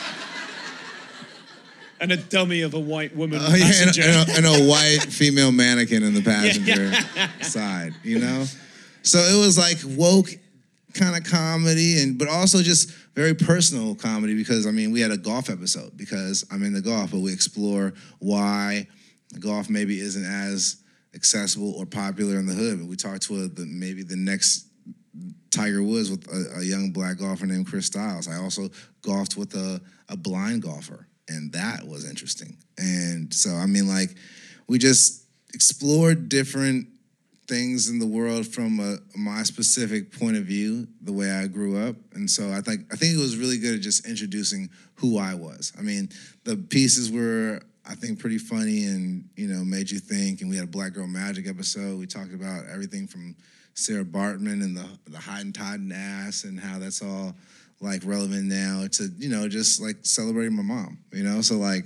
Speaker 3: And a dummy of a white woman
Speaker 4: Oh, yeah, and,
Speaker 3: passenger.
Speaker 4: a, and, a, and a white female mannequin in the passenger
Speaker 3: Yeah.
Speaker 4: side, you know? So it was like woke kind of comedy, and but also just very personal comedy because, I mean, we had a golf episode because I'm into golf, but we explore why golf maybe isn't as accessible or popular in the hood. But we talked to a, the, maybe the next Tiger Woods with a, a young black golfer named Chris Styles. I also golfed with a, a blind golfer, and that was interesting. And so, I mean, like, we just explored different things in the world from a, my specific point of view, the way I grew up. And so I think I think it was really good at just introducing who I was. I mean, the pieces were, I think, pretty funny and, you know, made you think. And we had a Black Girl Magic episode. We talked about everything from Sarah Bartman and the the Hottentot ass and how that's all like relevant now to, you know, just like celebrating my mom, you know? So like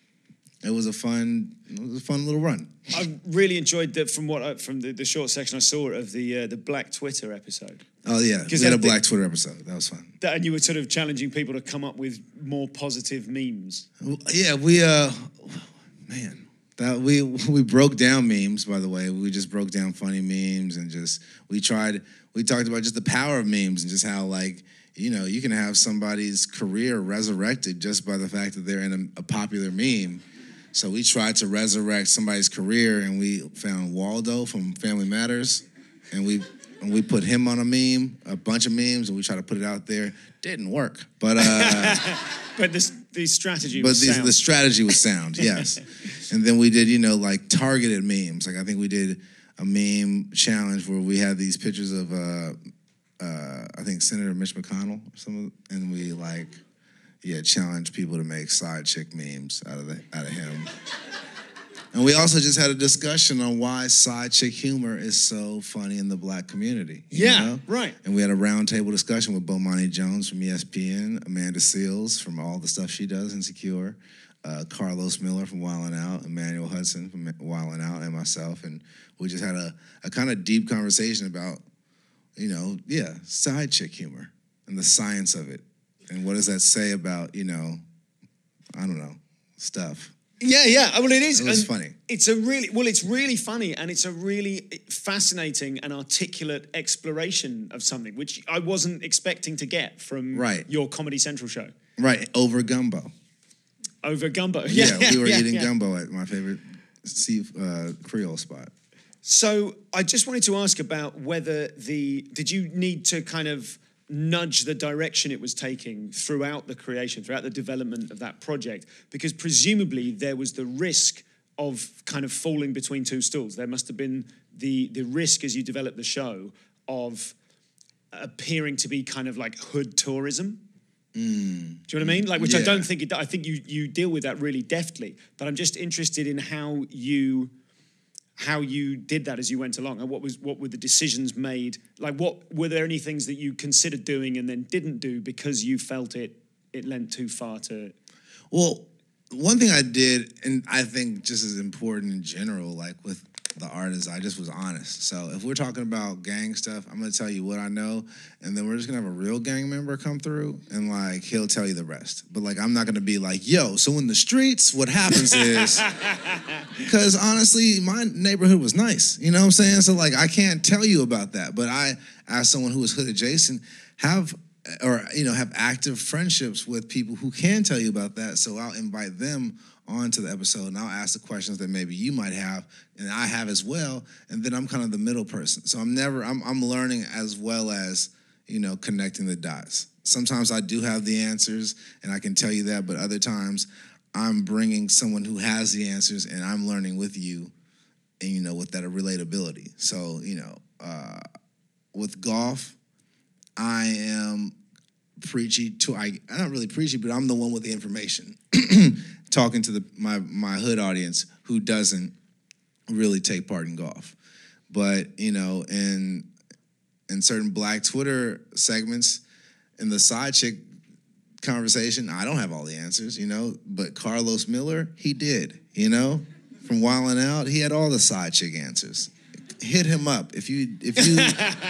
Speaker 4: it was a fun it was a fun little run.
Speaker 3: I really enjoyed that from what I, from the, the short section I saw of the uh, the Black Twitter episode.
Speaker 4: Oh yeah, we had a Black Twitter episode. That was fun.
Speaker 3: That, and you were sort of challenging people to come up with more positive memes.
Speaker 4: Yeah, we uh man. That we we broke down memes, by the way. We just broke down funny memes and just we tried we talked about just the power of memes and just how, like, you know, you can have somebody's career resurrected just by the fact that they're in a, a popular meme. So we tried to resurrect somebody's career, and we found Waldo from Family Matters, and we and we put him on a meme, a bunch of memes, and we tried to put it out there. Didn't work, but uh,
Speaker 3: but this the strategy
Speaker 4: but
Speaker 3: was
Speaker 4: the,
Speaker 3: sound.
Speaker 4: the strategy was sound, yes. And then we did, you know, like targeted memes. Like I think we did a meme challenge where we had these pictures of, uh, uh, I think Senator Mitch McConnell or something, and we like, yeah, challenged people to make side chick memes out of the out of him. And we also just had a discussion on why side chick humor is so funny in the black community. you
Speaker 3: Yeah,
Speaker 4: know?
Speaker 3: right.
Speaker 4: And we had a roundtable discussion with Bomani Jones from E S P N, Amanda Seales from all the stuff she does, Insecure, uh, Carlos Miller from Wild 'N Out, Emmanuel Hudson from Wild 'N Out, and myself. And we just had a, a kind of deep conversation about, you know, yeah, side chick humor and the science of it. And what does that say about, you know, I don't know, stuff.
Speaker 3: Yeah, yeah. Well, it is.
Speaker 4: It was
Speaker 3: and
Speaker 4: funny.
Speaker 3: It's a really well. It's really funny, and it's a really fascinating and articulate exploration of something which I wasn't expecting to get from
Speaker 4: Right.
Speaker 3: your Comedy Central show.
Speaker 4: Right, over gumbo.
Speaker 3: Over gumbo.
Speaker 4: Yeah,
Speaker 3: Yeah,
Speaker 4: we were
Speaker 3: yeah,
Speaker 4: eating
Speaker 3: yeah.
Speaker 4: gumbo at my favorite sea, uh, Creole spot.
Speaker 3: So I just wanted to ask about whether the did you need to kind of nudge the direction it was taking throughout the creation, throughout the development of that project, because presumably there was the risk of kind of falling between two stools. There must have been the the risk as you developed the show of appearing to be kind of like hood tourism, Mm. Do you know what I mean? Like, which
Speaker 4: Yeah.
Speaker 3: I don't think it. I think you you deal with that really deftly. But I'm just interested in how you how you did that as you went along, and what was what were the decisions made? Like, what were there any things that you considered doing and then didn't do because you felt it it lent too far to?
Speaker 4: Well, one thing I did, and I think just as important in general, like with the artists, I just was honest. So if we're talking about gang stuff, I'm gonna tell you what I know, and then we're just gonna have a real gang member come through, and like he'll tell you the rest. But like I'm not gonna be like, yo, so in the streets, what happens is, because honestly, my neighborhood was nice. You know what I'm saying? So like I can't tell you about that. But I, as someone who is hood adjacent, have or you know have active friendships with people who can tell you about that. So I'll invite them onto the episode, and I'll ask the questions that maybe you might have, and I have as well. And then I'm kind of the middle person. So I'm never, I'm, I'm learning as well as, you know, connecting the dots. Sometimes I do have the answers, and I can tell you that, but other times I'm bringing someone who has the answers, and I'm learning with you, and, you know, with that relatability. So, you know, uh, with golf, I am preachy to, I, I'm not really preachy, but I'm the one with the information. Talking to the my my hood audience who doesn't really take part in golf. But, you know, in in certain Black Twitter segments, in the side chick conversation, I don't have all the answers, you know, but Carlos Miller, he did, you know? From Wildin' Out, he had all the side chick answers. Hit him up if you if you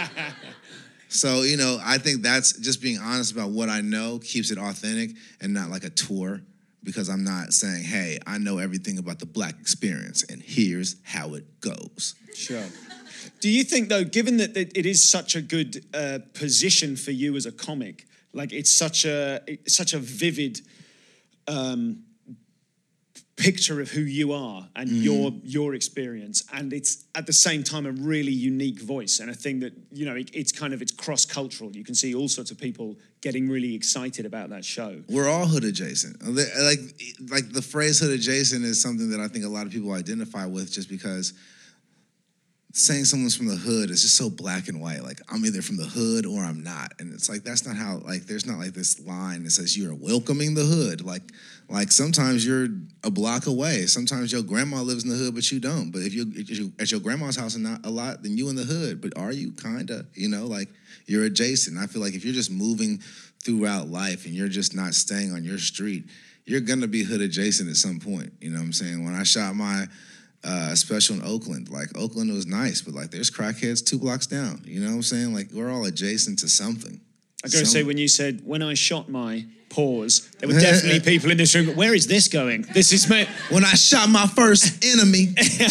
Speaker 4: So, you know, I think that's just being honest about what I know keeps it authentic and not like a tour. Because I'm not saying, hey, I know everything about the Black experience, and here's how it goes.
Speaker 3: Sure. Do you think, though, given that it is such a good uh, position for you as a comic, like it's such a it's such a vivid um, picture of who you are and mm. your your experience, and it's at the same time a really unique voice and a thing that, you know, it, it's kind of it's cross-cultural. You can see all sorts of people getting really excited about that show.
Speaker 4: We're all hood adjacent. Like like the phrase hood adjacent is something that I think a lot of people identify with, just because saying someone's from the hood is just so black and white. Like, I'm either from the hood or I'm not. And it's like, that's not how, like, there's not like this line that says you're welcoming the hood. Like, like sometimes you're a block away. Sometimes your grandma lives in the hood, but you don't. But if you're, if you're at your grandma's house and not a lot, then you in the hood. But are you? Kinda, you know, like you're adjacent. I feel like if you're just moving throughout life and you're just not staying on your street, you're gonna be hood adjacent at some point. You know what I'm saying? When I shot my Uh, special in Oakland. Like, Oakland was nice, but like there's crackheads two blocks down. You know what I'm saying? Like, we're all adjacent to something.
Speaker 3: I gotta say, when you said, when I shot my pause, there were definitely people in this room, where is this going? This is me.
Speaker 4: When I shot my first enemy.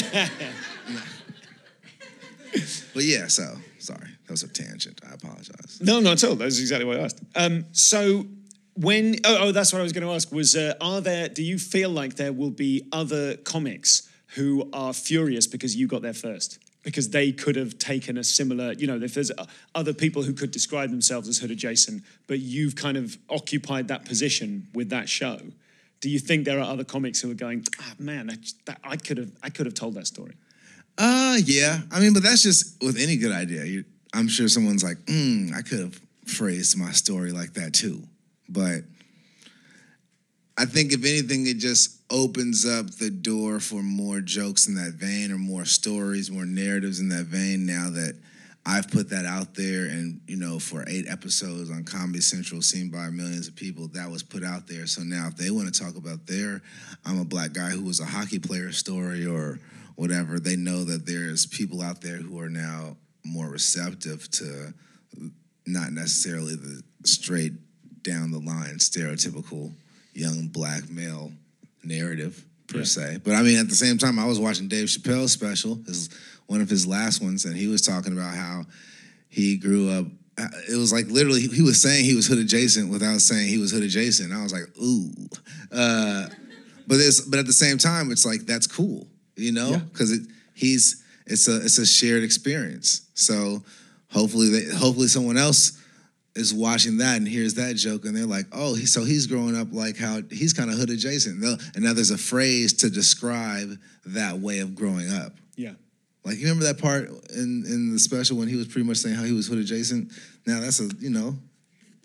Speaker 4: But yeah, so, sorry. That was a tangent. I apologize.
Speaker 3: No, not at all. That's exactly what I asked. Um, so, when, oh, oh, that's what I was gonna ask, was uh, are there, do you feel like there will be other comics who are furious because you got there first? Because they could have taken a similar, you know, if there's other people who could describe themselves as hood adjacent, but you've kind of occupied that position with that show. Do you think there are other comics who are going, ah, man, that, that, I could have, I could have told that story?
Speaker 4: Uh, yeah. I mean, but that's just with any good idea. You, I'm sure someone's like, mm, I could have phrased my story like that too. But I think if anything, it just opens up the door for more jokes in that vein, or more stories, more narratives in that vein, now that I've put that out there. And, you know, for eight episodes on Comedy Central, seen by millions of people, that was put out there. So now if they want to talk about their I'm a black guy who was a hockey player story or whatever, they know that there's people out there who are now more receptive to not necessarily the straight down the line stereotypical young black male narrative per yeah. se. But I mean, at the same time, I was watching Dave Chappelle's special, his, one of his last ones, and he was talking about how he grew up. It was like literally, he was saying he was hood adjacent without saying he was hood adjacent. And I was like, ooh. Uh, but it's, but at the same time, it's like, that's cool, you know? Because yeah. it, he's, it's a, it's a shared experience. So hopefully, they, hopefully someone else is watching that and hears that joke, and they're like, oh, he, so he's growing up like how he's kind of hood adjacent. And now there's a phrase to describe that way of growing up.
Speaker 3: Yeah.
Speaker 4: Like, you remember that part in, in the special when he was pretty much saying how he was hood adjacent? Now that's a, you know,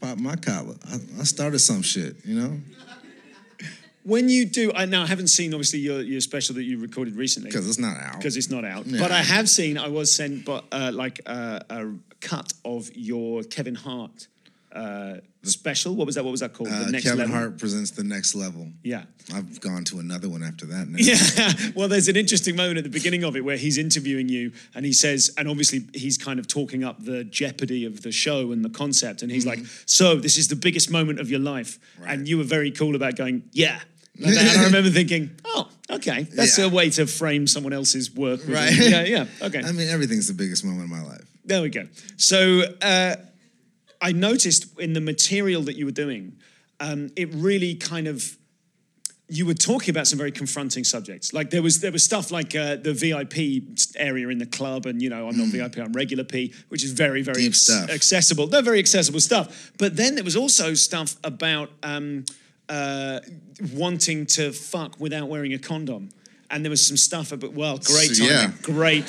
Speaker 4: pop my collar. I, I started some shit, you know?
Speaker 3: When you do, I now I haven't seen obviously your, your special that you recorded recently
Speaker 4: Because it's not out.
Speaker 3: because it's not out.
Speaker 4: Yeah.
Speaker 3: But I have seen. I was sent, but uh, like uh, a cut of your Kevin Hart uh, special. What was that? What was that called?
Speaker 4: Uh,
Speaker 3: the next
Speaker 4: Kevin
Speaker 3: level.
Speaker 4: Hart presents The Next Level.
Speaker 3: Yeah.
Speaker 4: I've gone to another one after that now.
Speaker 3: Yeah. Well, there's an interesting moment at the beginning of it where he's interviewing you and he says, and obviously he's kind of talking up the jeopardy of the show and the concept. And he's
Speaker 4: Mm-hmm.
Speaker 3: like, so this is the biggest moment of your life.
Speaker 4: Right.
Speaker 3: And you were very cool about going, yeah. Like that. And I remember thinking, oh, okay. That's
Speaker 4: Yeah.
Speaker 3: a way to frame someone else's work. with
Speaker 4: Right.
Speaker 3: it. Yeah, yeah. Okay.
Speaker 4: I mean, everything's the biggest moment of my life.
Speaker 3: There we go. So uh, I noticed in the material that you were doing, um, it really kind of, you were talking about some very confronting subjects. Like there was there was stuff like uh, the V I P area in the club, and you know I'm not V I P, I'm regular P, which is very very
Speaker 4: Deep stuff.
Speaker 3: accessible. They're very accessible stuff. But then there was also stuff about um, uh, wanting to fuck without wearing a condom. And there was some stuff about, well, great
Speaker 4: So,
Speaker 3: timing,
Speaker 4: yeah.
Speaker 3: great.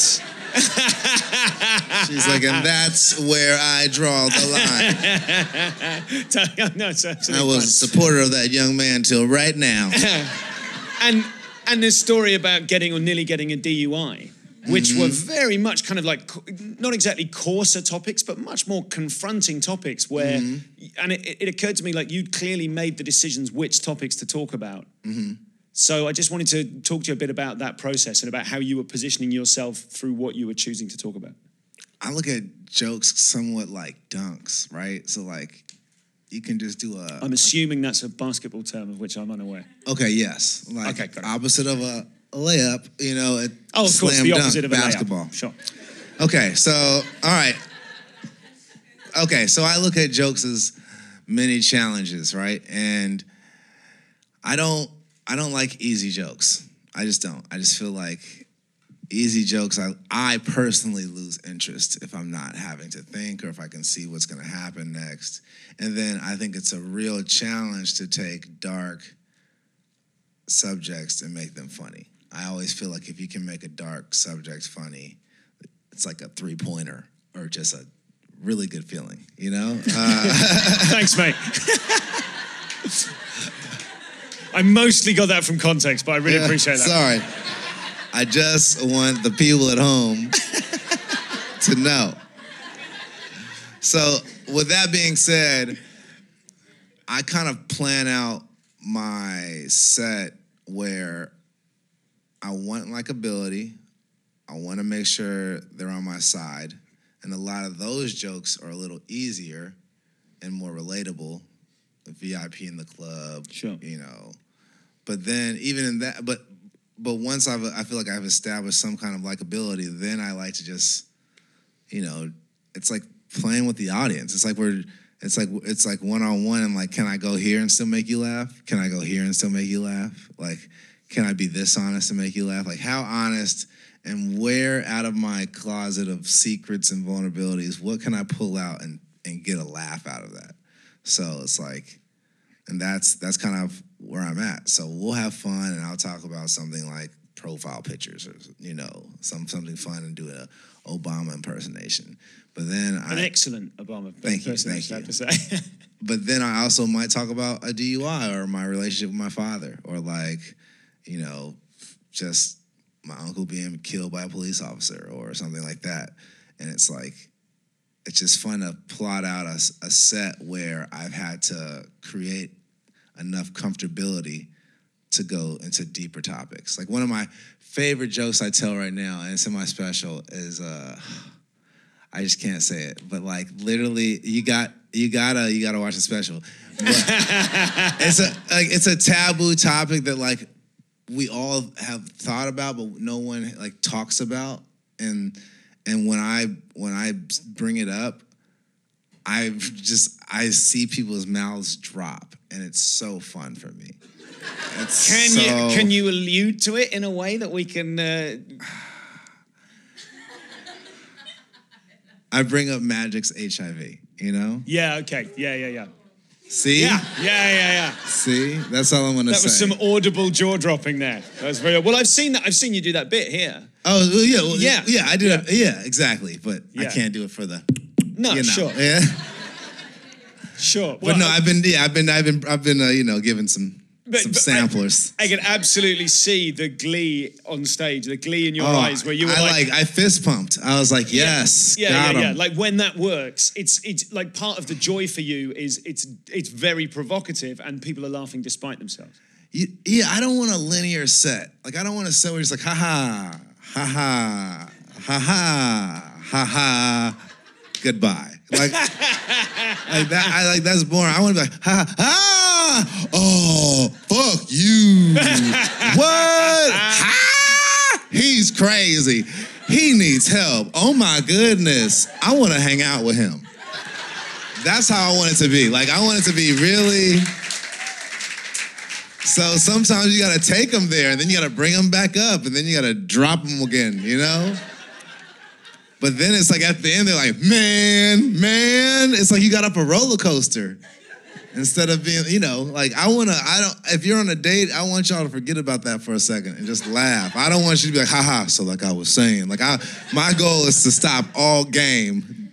Speaker 4: She's like, and that's where I draw the line.
Speaker 3: No, it's
Speaker 4: I
Speaker 3: absolutely
Speaker 4: was
Speaker 3: fine.
Speaker 4: a supporter of that young man till right now.
Speaker 3: and and this story about getting or nearly getting a D U I, which
Speaker 4: Mm-hmm.
Speaker 3: were very much kind of like co- not exactly coarser topics, but much more confronting topics. Where,
Speaker 4: Mm-hmm.
Speaker 3: and it, it occurred to me like you'd clearly made the decisions which topics to talk about.
Speaker 4: Mm-hmm.
Speaker 3: So I just wanted to talk to you a bit about that process and about how you were positioning yourself through what you were choosing to talk about.
Speaker 4: I look at jokes somewhat like dunks, right? So like, you can just do a.
Speaker 3: I'm assuming that's a basketball term of which I'm unaware.
Speaker 4: Okay, yes. Like
Speaker 3: Okay, got it.
Speaker 4: opposite of a, a layup, you know, a
Speaker 3: Oh, of
Speaker 4: slam
Speaker 3: course, the
Speaker 4: dunk
Speaker 3: opposite of a
Speaker 4: basketball.
Speaker 3: layup. Sure.
Speaker 4: Okay, so all right. Okay, so I look at jokes as mini challenges, right? And I don't I don't like easy jokes. I just don't. I just feel like easy jokes, I I personally lose interest if I'm not having to think or if I can see what's gonna happen next. And then I think it's a real challenge to take dark subjects and make them funny. I always feel like if you can make a dark subject funny, it's like a three-pointer or just a really good feeling, you know? Uh,
Speaker 3: Thanks, mate. I mostly got that from context, but I really appreciate that.
Speaker 4: Sorry. I just want the people at home to know. So, with that being said, I kind of plan out my set where I want likability. I want to make sure they're on my side. And a lot of those jokes are a little easier and more relatable. The V I P in the club,
Speaker 3: Sure.
Speaker 4: you know. But then even in that, but but once I've, I feel like I've established some kind of likability, then I like to just, you know, it's like playing with the audience. It's like we're, it's like it's like one on one, and like, can I go here and still make you laugh? Can I go here and still make you laugh? Like, can I be this honest and make you laugh? Like, how honest and where out of my closet of secrets and vulnerabilities, what can I pull out and and get a laugh out of that? So it's like, and that's that's kind of where I'm at. So we'll have fun, and I'll talk about something like profile pictures, or you know, some something fun, and do a Obama impersonation. But then
Speaker 3: An
Speaker 4: I,
Speaker 3: excellent Obama
Speaker 4: Thank you,
Speaker 3: impersonation, I
Speaker 4: thank
Speaker 3: have to say.
Speaker 4: but then I also might talk about a D U I or my relationship with my father, or like, you know, just my uncle being killed by a police officer or something like that. And it's like, it's just fun to plot out a, a set where I've had to create enough comfortability to go into deeper topics. Like one of my favorite jokes I tell right now, and it's in my special, is uh, I just can't say it, but like literally, you got you gotta you gotta watch the special. But it's a like it's a taboo topic that like we all have thought about, but no one like talks about. And and when I when I bring it up, I just I see people's mouths drop, and it's so fun for me. It's
Speaker 3: Can
Speaker 4: so,
Speaker 3: you can you allude to it in a way that we can? Uh...
Speaker 4: I bring up Magic's H I V, you know?
Speaker 3: Yeah. Okay. Yeah. Yeah. Yeah.
Speaker 4: See?
Speaker 3: Yeah. Yeah. Yeah. Yeah.
Speaker 4: See? That's all I'm gonna
Speaker 3: That
Speaker 4: say.
Speaker 3: was some audible jaw dropping there. That was very well. I've seen that. I've seen you do that bit here.
Speaker 4: Oh, well, yeah, well,
Speaker 3: Yeah.
Speaker 4: yeah, I did
Speaker 3: Yeah.
Speaker 4: it. Yeah, exactly. But I
Speaker 3: Yeah.
Speaker 4: can't do it for the,
Speaker 3: No,
Speaker 4: you know.
Speaker 3: sure.
Speaker 4: Yeah.
Speaker 3: Sure.
Speaker 4: But
Speaker 3: Well,
Speaker 4: no,
Speaker 3: I-
Speaker 4: I've been, yeah, I've been, I've been, I've been, uh, you know, giving some
Speaker 3: But-
Speaker 4: some
Speaker 3: but
Speaker 4: samplers.
Speaker 3: I, I can absolutely see the glee on stage, the glee in your
Speaker 4: Oh,
Speaker 3: eyes, where you were
Speaker 4: I
Speaker 3: like,
Speaker 4: like, I fist pumped. I was like, yes,
Speaker 3: yeah,
Speaker 4: got
Speaker 3: yeah, yeah.
Speaker 4: him.
Speaker 3: Like when that works, it's it's like part of the joy for you is it's it's very provocative and people are laughing despite themselves.
Speaker 4: You, yeah, I don't want a linear set. Like, I don't want a set where it's like, ha ha, ha ha, ha ha, ha ha, goodbye. Like, like that. I like that's boring. I want to be like, ha ha, oh, fuck you. What? Ha? He's crazy. He needs help. Oh my goodness. I want to hang out with him. That's how I want it to be. Like, I want it to be really. So sometimes you gotta take them there, and then you gotta bring them back up, and then you gotta drop them again, you know? But then it's like at the end, they're like, man, man. It's like you got up a roller coaster instead of being, you know, like I wanna, I don't, if you're on a date, I want y'all to forget about that for a second and just laugh. I don't want you to be like, haha, so like I was saying, like I, my goal is to stop all game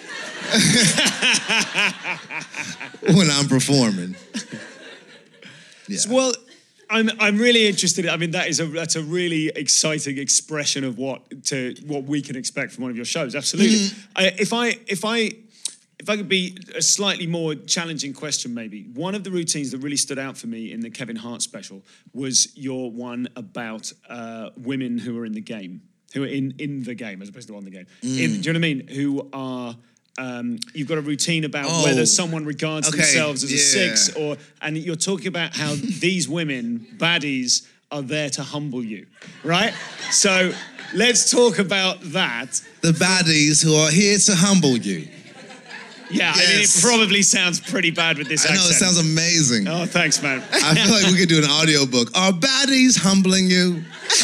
Speaker 4: when I'm performing. Yeah.
Speaker 3: Well, I'm I'm really interested. I mean, that is a that's a really exciting expression of what to what we can expect from one of your shows. Absolutely.
Speaker 4: Mm-hmm.
Speaker 3: I, if I if I if I could be a slightly more challenging question, maybe one of the routines that really stood out for me in the Kevin Hart special was your one about uh, women who are in the game, who are in in the game as opposed to on the game.
Speaker 4: Mm.
Speaker 3: In, do you know what I mean? Who are Um, you've got a routine about
Speaker 4: Oh,
Speaker 3: whether someone regards
Speaker 4: okay,
Speaker 3: themselves as a
Speaker 4: yeah.
Speaker 3: six or, and you're talking about how these women, baddies, are there to humble you, right? So let's talk about that.
Speaker 4: The baddies who are here to humble you.
Speaker 3: Yeah, I mean, it
Speaker 4: Yes.
Speaker 3: probably sounds pretty bad with this
Speaker 4: I know,
Speaker 3: accent.
Speaker 4: it sounds amazing.
Speaker 3: Oh, thanks, man.
Speaker 4: I feel like we could do an audiobook. Are baddies humbling you?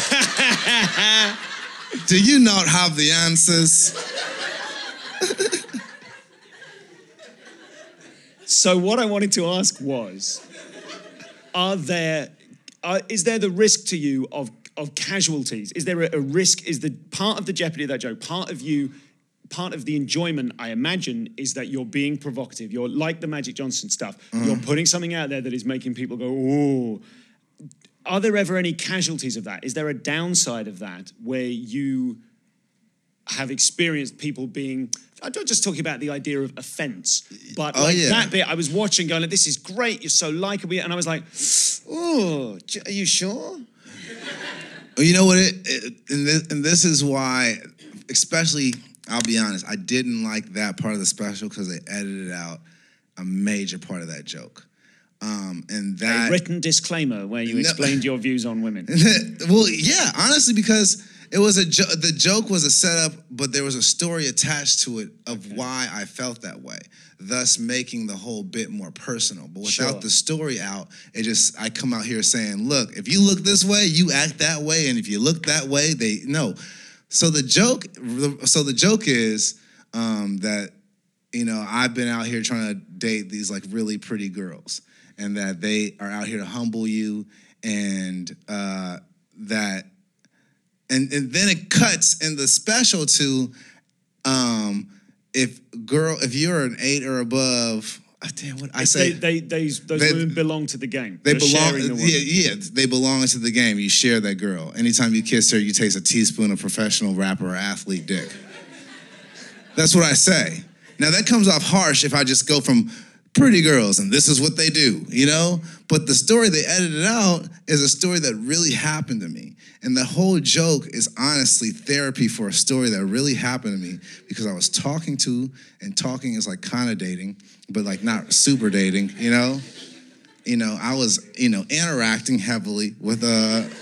Speaker 4: Do you not have the answers?
Speaker 3: So what I wanted to ask was, are there, are, is there the risk to you of, of casualties? Is there a, a risk, is the part of the jeopardy of that joke, part of you, part of the enjoyment, I imagine, is that you're being provocative. You're like the Magic Johnson stuff. Mm. You're putting something out there that is making people go, oh. Are there ever any casualties of that? Is there a downside of that where you have experienced people being, I'm not just talking about the idea of offense, but
Speaker 4: Oh,
Speaker 3: like
Speaker 4: yeah.
Speaker 3: that bit, I was watching going, like, this is great, you're so likable, and I was like, oh, j- are you sure?
Speaker 4: Well, you know what? It, it, and, this, and this is why, especially, I'll be honest, I didn't like that part of the special because they edited out a major part of that joke. Um, and that
Speaker 3: A written disclaimer where you
Speaker 4: No.
Speaker 3: explained your views on women.
Speaker 4: Well, yeah, honestly, because it was a jo- the joke was a setup, but there was a story attached to it of why I felt that way, thus making the whole bit more personal. But without
Speaker 3: Sure.
Speaker 4: the story out, it just I come out here saying, look, if you look this way, you act that way, and if you look that way, they no. So the joke, so the joke is um, that you know I've been out here trying to date these like really pretty girls, and that they are out here to humble you, and uh, that. And, and then it cuts in the special to um, if girl if you're an eight or above. Oh, damn, what I say?
Speaker 3: They, they, they, those
Speaker 4: They-
Speaker 3: women belong to the game.
Speaker 4: They
Speaker 3: They're
Speaker 4: belong.
Speaker 3: sharing the woman.
Speaker 4: Yeah, yeah, they belong to the game. You share that girl. Anytime you kiss her, you taste a teaspoon of professional rapper or athlete dick. That's what I say. Now that comes off harsh if I just go from pretty girls and this is what they do, you know? But the story they edited out is a story that really happened to me. And the whole joke is honestly therapy for a story that really happened to me because I was talking to, and talking is like kind of dating, but like not super dating, you know? You know, I was, you know, interacting heavily with a,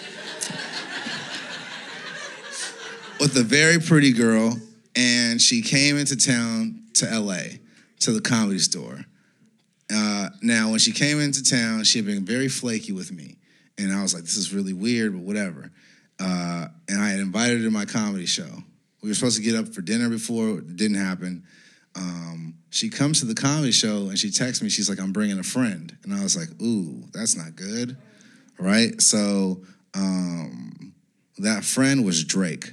Speaker 4: with a very pretty girl, and she came into town to L A, to the Comedy Store. Uh, now, when she came into town, she had been very flaky with me. And I was like, this is really weird, but whatever. Uh, and I had invited her to my comedy show. We were supposed to get up for dinner before. It didn't happen. Um, she comes to the comedy show, and she texts me. She's like, I'm bringing a friend. And I was like, ooh, that's not good, right? So um, that friend was Drake.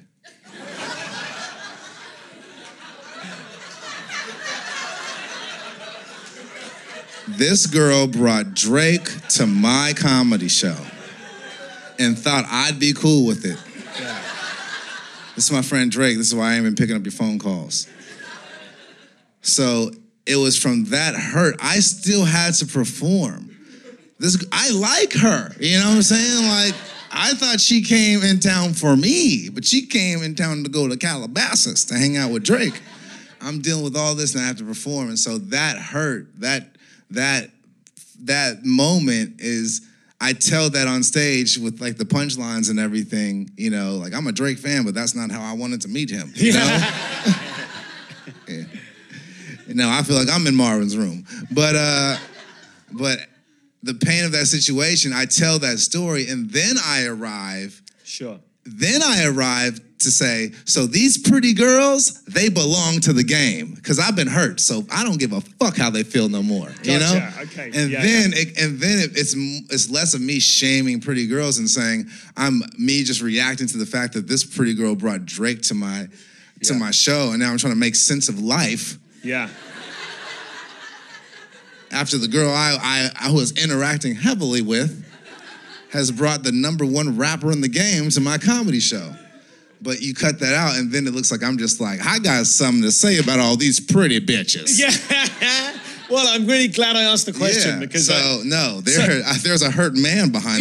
Speaker 4: This girl brought Drake to my comedy show and thought I'd be cool with it.
Speaker 3: Yeah.
Speaker 4: This is my friend Drake. This is why I ain't been picking up your phone calls. So it was from that hurt. I still had to perform. This I like her. You know what I'm saying? Like, I thought she came in town for me, but she came in town to go to Calabasas to hang out with Drake. I'm dealing with all this and I have to perform. And so that hurt, that that that moment is, I tell that on stage with like the punchlines and everything, you know, like I'm a Drake fan, but that's not how I wanted to meet him, you know? Yeah. No, I feel like I'm in Marvin's room. But uh, but the pain of that situation, I tell that story, and then I arrive.
Speaker 3: Sure.
Speaker 4: Then I arrive to say, so these pretty girls, they belong to the game. Because I've been hurt, so I don't give a fuck how they feel no more.
Speaker 3: Gotcha.
Speaker 4: You know?
Speaker 3: Okay.
Speaker 4: And
Speaker 3: yeah,
Speaker 4: then
Speaker 3: yeah.
Speaker 4: It, and then it, it's it's less of me shaming pretty girls and saying I'm me just reacting to the fact that this pretty girl brought Drake to my to
Speaker 3: Yeah.
Speaker 4: my show, and now I'm trying to make sense of life.
Speaker 3: Yeah.
Speaker 4: After the girl I, I I was interacting heavily with has brought the number one rapper in the game to my comedy show. But you cut that out, and then it looks like I'm just like, I got something to say about all these pretty bitches.
Speaker 3: Yeah. Well, I'm really glad I asked the question
Speaker 4: Yeah,
Speaker 3: because
Speaker 4: so
Speaker 3: I,
Speaker 4: no, there,
Speaker 3: so-
Speaker 4: there's a hurt man behind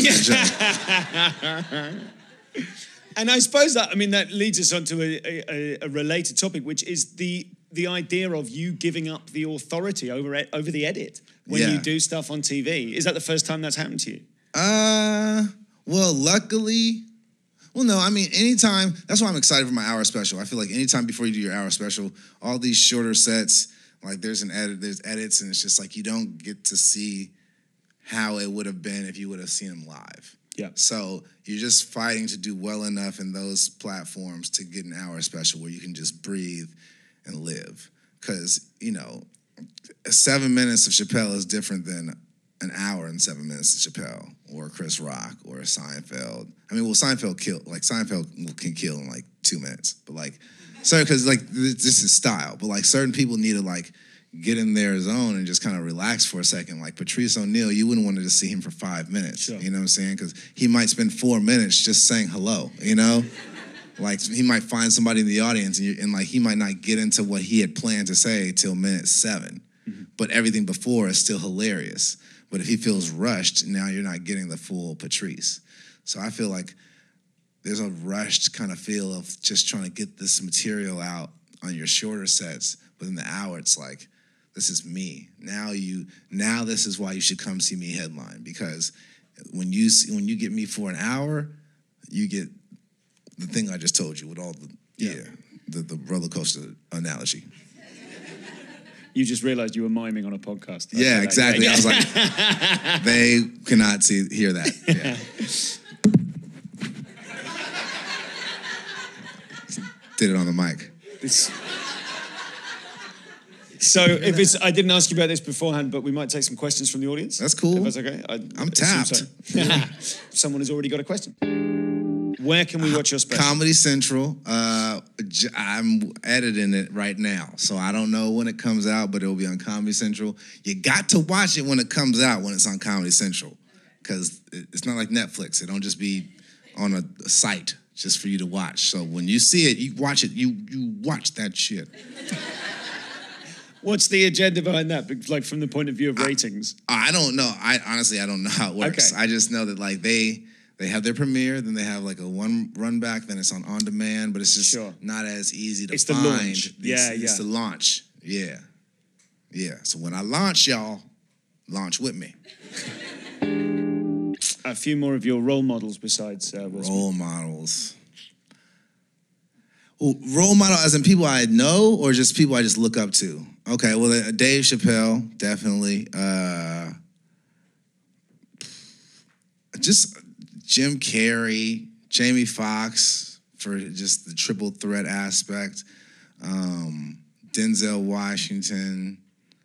Speaker 4: that joke.
Speaker 3: and I suppose that I mean that leads us on to a, a, a related topic, which is the the idea of you giving up the authority over it, over the edit when
Speaker 4: Yeah.
Speaker 3: you do stuff on T V. Is that the first time that's happened to you?
Speaker 4: Uh, well, luckily, well, no, I mean, anytime, that's why I'm excited for my hour special. I feel like anytime before you do your hour special, all these shorter sets, like there's an edit, there's edits, and it's just like you don't get to see how it would have been if you would have seen them live.
Speaker 3: Yeah.
Speaker 4: So you're just fighting to do well enough in those platforms to get an hour special where you can just breathe and live. Because, you know, seven minutes of Chappelle is different than an hour and seven minutes of Chappelle or Chris Rock or Seinfeld. I mean, well, Seinfeld kill like Seinfeld can kill in like two minutes, but like, sorry, because like this is style. But like certain people need to like get in their zone and just kind of relax for a second. Like Patrice O'Neal, you wouldn't want to just see him for five minutes.
Speaker 3: Sure.
Speaker 4: You know what I'm saying? Because he might spend four minutes just saying hello. You know. Like he might find somebody in the audience and, you, and like he might not get into what he had planned to say till minute seven, mm-hmm. but everything before is still hilarious. But if he feels rushed, now you're not getting the full Patrice. So I feel like there's a rushed kind of feel of just trying to get this material out on your shorter sets. But in the hour, it's like, this is me. Now you, now this is why you should come see me headline, because when you see, when you get me for an hour, you get the thing I just told you with all the yeah, yeah the, the roller coaster analogy.
Speaker 3: You just realized you were miming on a podcast. That's
Speaker 4: Yeah,
Speaker 3: that.
Speaker 4: exactly.
Speaker 3: Yeah.
Speaker 4: I was like, they cannot see hear that. Yeah. Did it on the mic.
Speaker 3: It's, so if it's, I didn't ask you about this beforehand, but we might take some questions from the audience.
Speaker 4: That's cool.
Speaker 3: If that's okay. I
Speaker 4: I'm
Speaker 3: assume
Speaker 4: tapped.
Speaker 3: so. Someone has already got a question. Where can we watch your special?
Speaker 4: Comedy Central. Uh, j- I'm editing it right now, so I don't know when it comes out, but it'll be on Comedy Central. You got to watch it when it comes out, when it's on Comedy Central, because it's not like Netflix. It don't just be on a, a site just for you to watch. So when you see it, you watch it. You you watch that shit.
Speaker 3: What's the agenda behind that? Like from the point of view of ratings?
Speaker 4: I, I don't know. I honestly I don't know how it works.
Speaker 3: Okay.
Speaker 4: I just know that like they. They have their premiere, then they have like a one run back, then it's on on demand, but it's just
Speaker 3: Sure.
Speaker 4: not as easy to
Speaker 3: It's the
Speaker 4: find.
Speaker 3: launch.
Speaker 4: It's,
Speaker 3: Yeah,
Speaker 4: it's
Speaker 3: yeah.
Speaker 4: the launch. Yeah. Yeah. So when I launch, y'all, launch with me.
Speaker 3: A few more of your role models besides uh, Will Smith.
Speaker 4: Role models. Well, role model as in people I know or just people I just look up to? Okay, well, uh, Dave Chappelle, definitely. Uh, just Jim Carrey, Jamie Foxx for just the triple threat aspect. Um, Denzel Washington.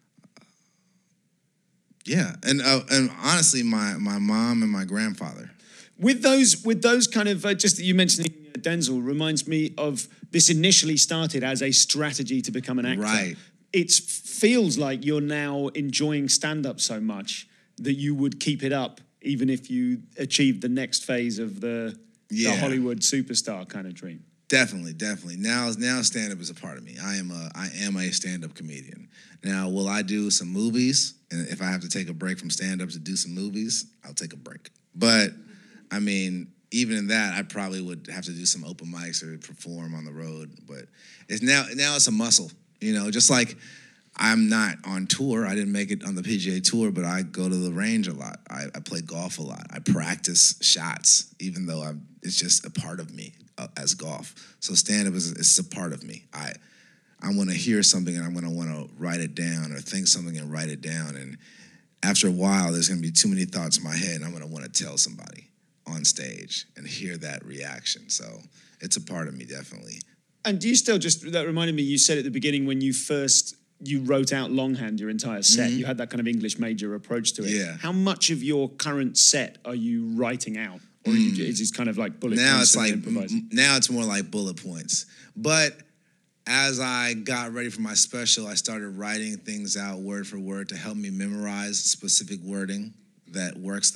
Speaker 4: Yeah, and uh, and honestly, my my mom and my grandfather.
Speaker 3: With those, with those kind of, uh, just that you mentioned Denzel reminds me of this initially started as a strategy to become an actor.
Speaker 4: Right.
Speaker 3: it feels like you're now enjoying stand-up so much that you would keep it up even if you achieved the next phase of the,
Speaker 4: Yeah.
Speaker 3: the Hollywood superstar kind of dream.
Speaker 4: Definitely, definitely. Now, now stand-up is a part of me. I am a, I am a stand-up comedian. Now, will I do some movies? And if I have to take a break from stand-up to do some movies, I'll take a break. But, I mean, even in that, I probably would have to do some open mics or perform on the road. But it's now, now it's a muscle, you know, just like I'm not on tour. I didn't make it on the P G A Tour, but I go to the range a lot. I, I play golf a lot. I practice shots, even though I'm, it's just a part of me uh, as golf. So stand-up is, is a part of me. I I want to hear something and I'm going to want to write it down or think something and write it down. And after a while, there's going to be too many thoughts in my head and I'm going to want to tell somebody on stage and hear that reaction. So it's a part of me, definitely.
Speaker 3: And do you still just, that reminded me, you said at the beginning when you first, you wrote out longhand your entire set,
Speaker 4: Mm-hmm.
Speaker 3: you had that kind of English major approach to it.
Speaker 4: Yeah.
Speaker 3: How much of your current set are you writing out? Or mm. you, is it kind of like bullet
Speaker 4: Now
Speaker 3: points
Speaker 4: it's
Speaker 3: and
Speaker 4: like,
Speaker 3: improvising?
Speaker 4: now it's more like bullet points. But as I got ready for my special, I started writing things out word for word to help me memorize specific wording that works